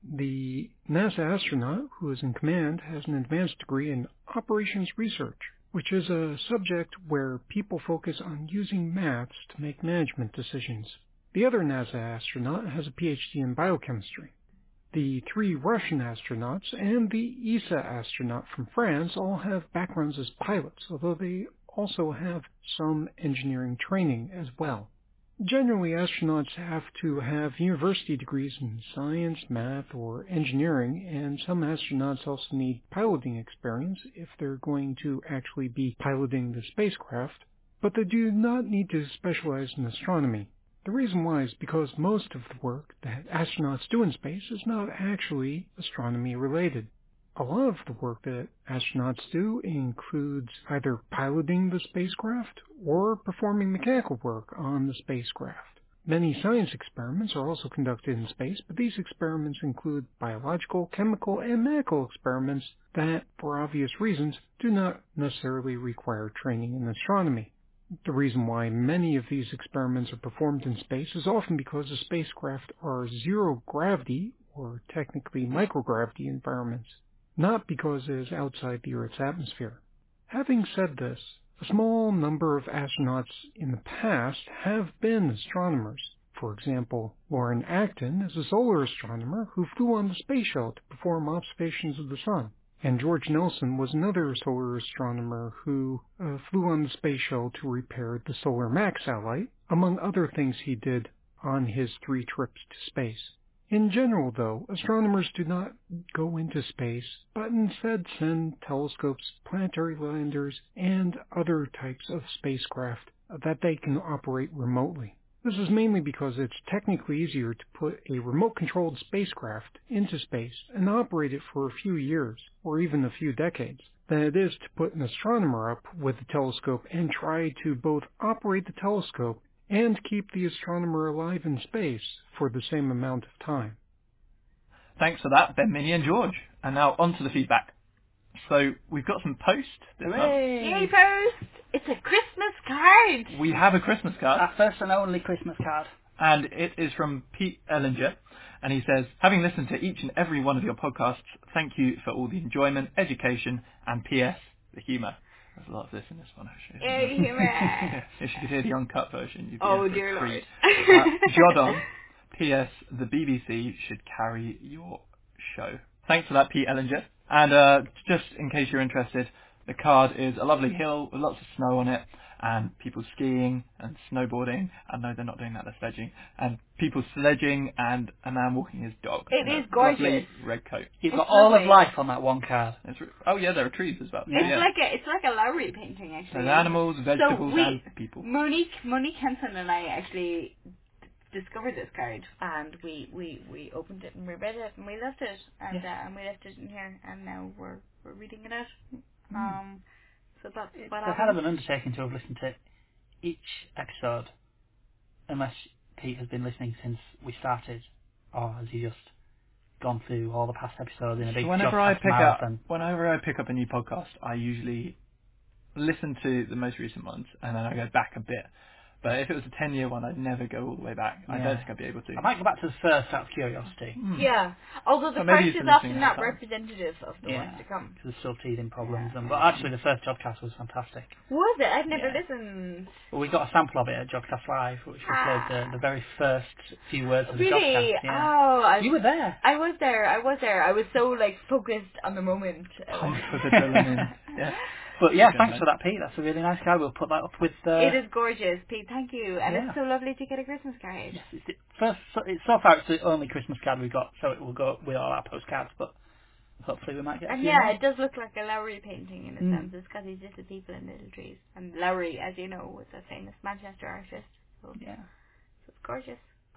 The NASA astronaut who is in command has an advanced degree in operations research, which is a subject where people focus on using maths to make management decisions. The other NASA astronaut has a PhD in biochemistry. The 3 Russian astronauts and the ESA astronaut from France all have backgrounds as pilots, although they also have some engineering training as well. Generally, astronauts have to have university degrees in science, math, or engineering, and some astronauts also need piloting experience if they're going to actually be piloting the spacecraft, but they do not need to specialize in astronomy. The reason why is because most of the work that astronauts do in space is not actually astronomy related. A lot of the work that astronauts do includes either piloting the spacecraft or performing mechanical work on the spacecraft. Many science experiments are also conducted in space, but these experiments include biological, chemical, and medical experiments that, for obvious reasons, do not necessarily require training in astronomy. The reason why many of these experiments are performed in space is often because the spacecraft are zero-gravity, or technically microgravity environments, not because it is outside the Earth's atmosphere. Having said this, a small number of astronauts in the past have been astronomers. For example, Lauren Acton is a solar astronomer who flew on the space shuttle to perform observations of the Sun. And George Nelson was another solar astronomer who flew on the space shuttle to repair the Solar Max satellite, among other things he did on his 3 trips to space. In general, though, astronomers do not go into space, but instead send telescopes, planetary landers, and other types of spacecraft that they can operate remotely. This is mainly because it's technically easier to put a remote-controlled spacecraft into space and operate it for a few years, or even a few decades, than it is to put an astronomer up with a telescope and try to both operate the telescope and keep the astronomer alive in space for the same amount of time. Thanks for that, Ben, Minnie and George. And now on to the feedback. So we've got some post this month. Yay, post! It's a Christmas card! We have a Christmas card. Our first and only Christmas card. And it is from Pete Ellinger. And he says, having listened to each and every one of your podcasts, thank you for all the enjoyment, education, and PS, the humour. There's a lot of this in this one, actually. Yay, humour! Yeah, if you could hear the uncut version, you'd be Oh, in for dear a treat. Lord. Jodon, PS, the BBC should carry your show. Thanks for that, Pete Ellinger. And just in case you're interested, the card is a lovely hill with lots of snow on it, and people skiing and snowboarding. And no, they're not doing that, they're sledging. And people sledging and a man walking his dog. It in is a gorgeous. Lovely red coat. You've got all of life on that one card. Oh yeah, there are trees as well. It's like a Lowry painting, actually. There's animals, vegetables, so and people. Monique Henson and I actually discovered this card, and we opened it and we read it and we loved it, and we left it in here, and now we're reading it out. So that's what It's a hell of an undertaking to have listened to each episode, unless Pete has been listening since we started, or has he just gone through all the past episodes in a big Whenever I marathon? pick up a new podcast, I usually listen to the most recent ones, and then I go back a bit. But if it was a 10-year one, I'd never go all the way back. I don't think I'd be able to. I might go back to the first out of curiosity. Yeah, although the first is often not representative of the ones to come. Because there's still teething problems. But actually, the first Jodcast was fantastic. Was it? I've never listened. Well, we got a sample of it at Jodcast Live, which we played the very first few words of the Really? Jodcast. Yeah. Oh, you were there. I was there. I was so focused on the moment. Pumped with adrenaline. Yeah. But yeah, thanks for that, Pete. That's a really nice card. We'll put that up with... It is gorgeous, Pete. Thank you. And it's so lovely to get a Christmas card. Yes, so far it's the only Christmas card we've got, so it will go with all our postcards, but hopefully we might get a few more. It does look like a Lowry painting in a sense. It's got these little people and little trees. And Lowry, as you know, was a famous Manchester artist. So it's gorgeous.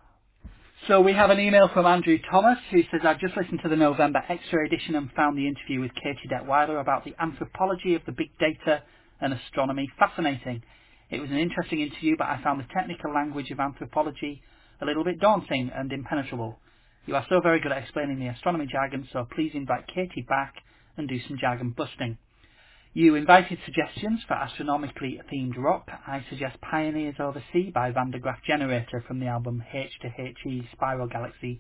So we have an email from Andrew Thomas who says, I've just listened to the November Extra edition and found the interview with Katie Detweiler about the anthropology of the big data and astronomy fascinating. It was an interesting interview, but I found the technical language of anthropology a little bit daunting and impenetrable. You are so very good at explaining the astronomy jargon, so please invite Katie back and do some jargon busting. You invited suggestions for astronomically themed rock. I suggest Pioneers Over Sea by Van de Graaff Generator from the album H2HE Spiral Galaxy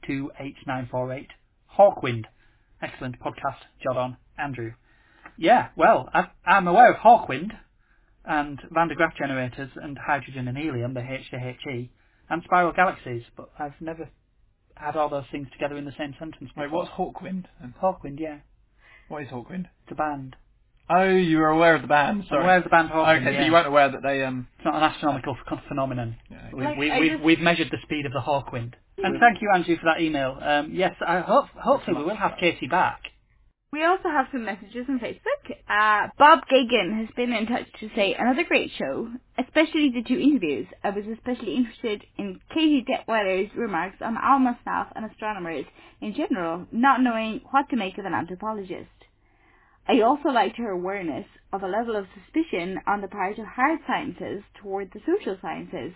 2H948. Hawkwind. Excellent podcast, Jodon, Andrew. Yeah, well, I'm aware of Hawkwind and Van de Graaff Generators and Hydrogen and Helium, the H2HE, and Spiral Galaxies, but I've never had all those things together in the same sentence before. Wait, what's Hawkwind? Hawkwind, yeah. What is Hawkwind? It's a band. Oh, you were aware of the band. Sorry. I'm aware of the band Hawkwind. Okay, so you weren't aware that they It's not an astronomical phenomenon. Yeah. We've measured the speed of the Hawkwind. And thank you, Andrew, for that email. Yes, hopefully we will have Katie back. We also have some messages on Facebook. Bob Gagan has been in touch to say, another great show, especially the two interviews. I was especially interested in Katie Detweiler's remarks on ALMA staff and astronomers in general, not knowing what to make of an anthropologist. I also liked her awareness of a level of suspicion on the part of hard sciences toward the social sciences.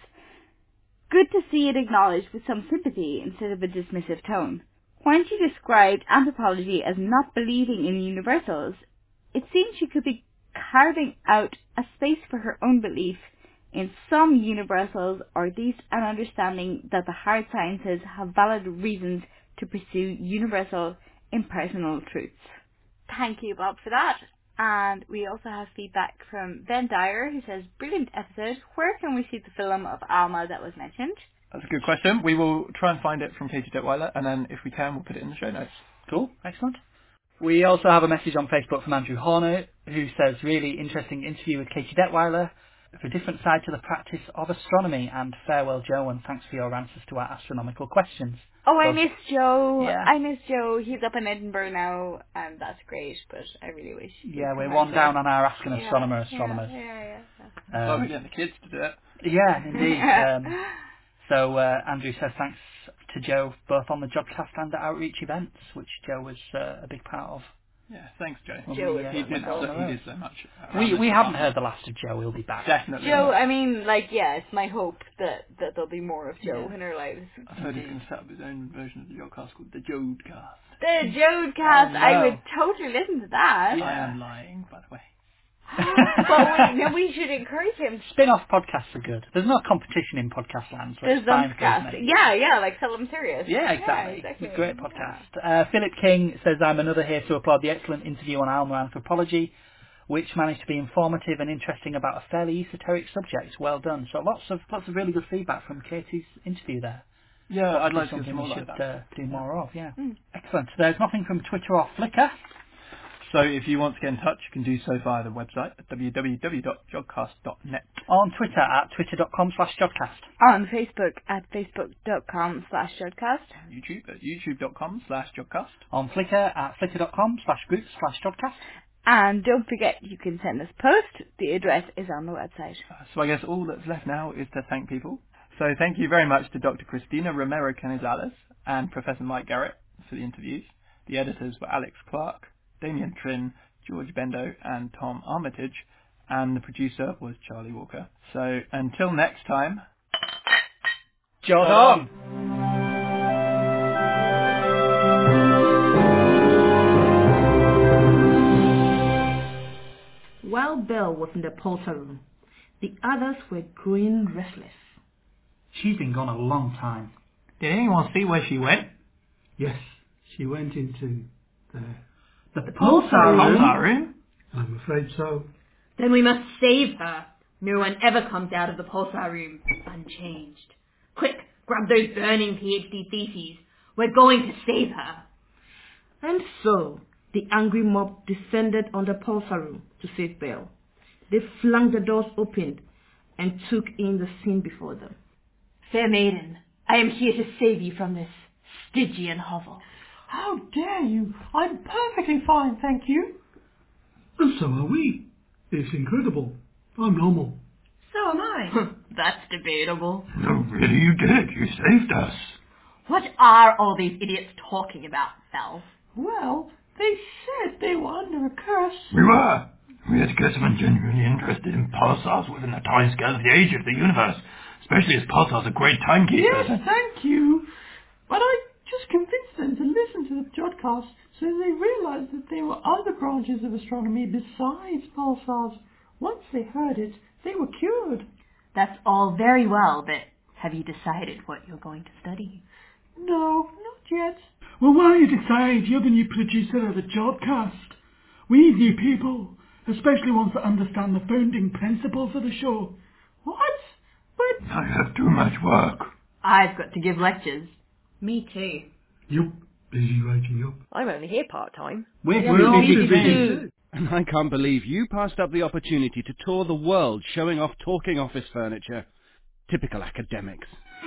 Good to see it acknowledged with some sympathy instead of a dismissive tone. When she described anthropology as not believing in universals, it seemed she could be carving out a space for her own belief in some universals, or at least an understanding that the hard sciences have valid reasons to pursue universal impersonal truths. Thank you, Bob, for that. And we also have feedback from Ben Dyer, who says, brilliant episode. Where can we see the film of Alma that was mentioned? That's a good question. We will try and find it from Katie Detweiler, and then if we can, we'll put it in the show notes. Cool. Excellent. We also have a message on Facebook from Andrew Horner, who says, really interesting interview with Katie Detweiler for a different side to the practice of astronomy, and farewell, Joe, and thanks for your answers to our astronomical questions. Oh, I miss Joe. Yeah. I miss Joe. He's up in Edinburgh now, and that's great, but I really wish... Yeah, we're one down on our Asking Astronomers. Yeah. So we're getting the kids to do it. Yeah, indeed. So Andrew says thanks to Joe both on the Jodcast and the outreach events, which Joe was a big part of. Yeah, thanks, Joe. Joe he did so much. We haven't heard the last of Joe. We'll be back. Definitely. Joe, I mean, it's my hope that there'll be more of Joe in our lives. I've heard he's going to set up his own version of the Jodcast called the Jodcast. The Jodcast, I would totally listen to that. I am lying, by the way. But we should encourage him. Spin-off podcasts are good. There's no competition in podcast land. So there's Dumpcast. Yeah, like Seldom Serious. Yeah, exactly. It's a great podcast. Philip King says, I'm another here to applaud the excellent interview on Alma Anthropology, which managed to be informative and interesting about a fairly esoteric subject. Well done. So lots of really good feedback from Katie's interview there. Yeah, I'd like to something more we should like that. do more of. Yeah, excellent. There's nothing from Twitter or Flickr. So if you want to get in touch, you can do so via the website at www.jodcast.net. On Twitter at twitter.com/jodcast. On Facebook at facebook.com/jodcast. YouTube at youtube.com/jodcast. On Flickr at flickr.com/groups/jodcast. And don't forget, you can send us post. The address is on the website. So I guess all that's left now is to thank people. So thank you very much to Dr. Cristina Romero Canizales and Professor Mike Garrett for the interviews. The editors were Alex Clark, Damien Trin, George Bendo and Tom Armitage, and the producer was Charlie Walker. So until next time, Jod on! While Belle was in the pulsar room, the others were growing restless. She's been gone a long time. Did anyone see where she went? Yes, she went into the pulsar room? I'm afraid so. Then we must save her. No one ever comes out of the pulsar room unchanged. Quick, grab those burning PhD theses. We're going to save her. And so, the angry mob descended on the pulsar room to save Belle. They flung the doors open and took in the scene before them. Fair maiden, I am here to save you from this Stygian hovel. How dare you? I'm perfectly fine, thank you. And so are we. It's incredible. I'm normal. So am I. That's debatable. No, really you did. You saved us. What are all these idiots talking about, Belle? Well, they said they were under a curse. We were. We had to get someone genuinely interested in pulsars within the time scale of the age of the universe, especially as pulsars are great timekeepers. Yes, thank you. But I just convinced them to listen to the Jodcast so they realised that there were other branches of astronomy besides pulsars. Once they heard it, they were cured. That's all very well, but have you decided what you're going to study? No, not yet. Well, why don't you decide? You're the new producer of the Jodcast. We need new people, especially ones that understand the founding principles of the show. What? But I have too much work. I've got to give lectures. Me too. Yup, busy writing up. I'm only here part-time. We're all busy too. And I can't believe you passed up the opportunity to tour the world showing off talking office furniture. Typical academics.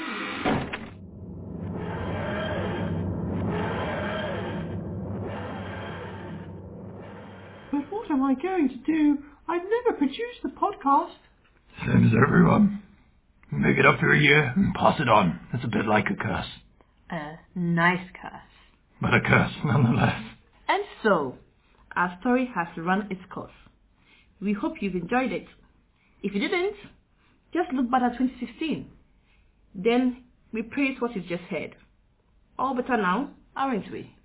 But what am I going to do? I've never produced a podcast. Same as everyone. Make it up for a year and pass it on. It's a bit like a curse. A nice curse. But a curse nonetheless. And so, our story has run its course. We hope you've enjoyed it. If you didn't, just look back at 2016. Then we praise what you've just heard. All better now, aren't we?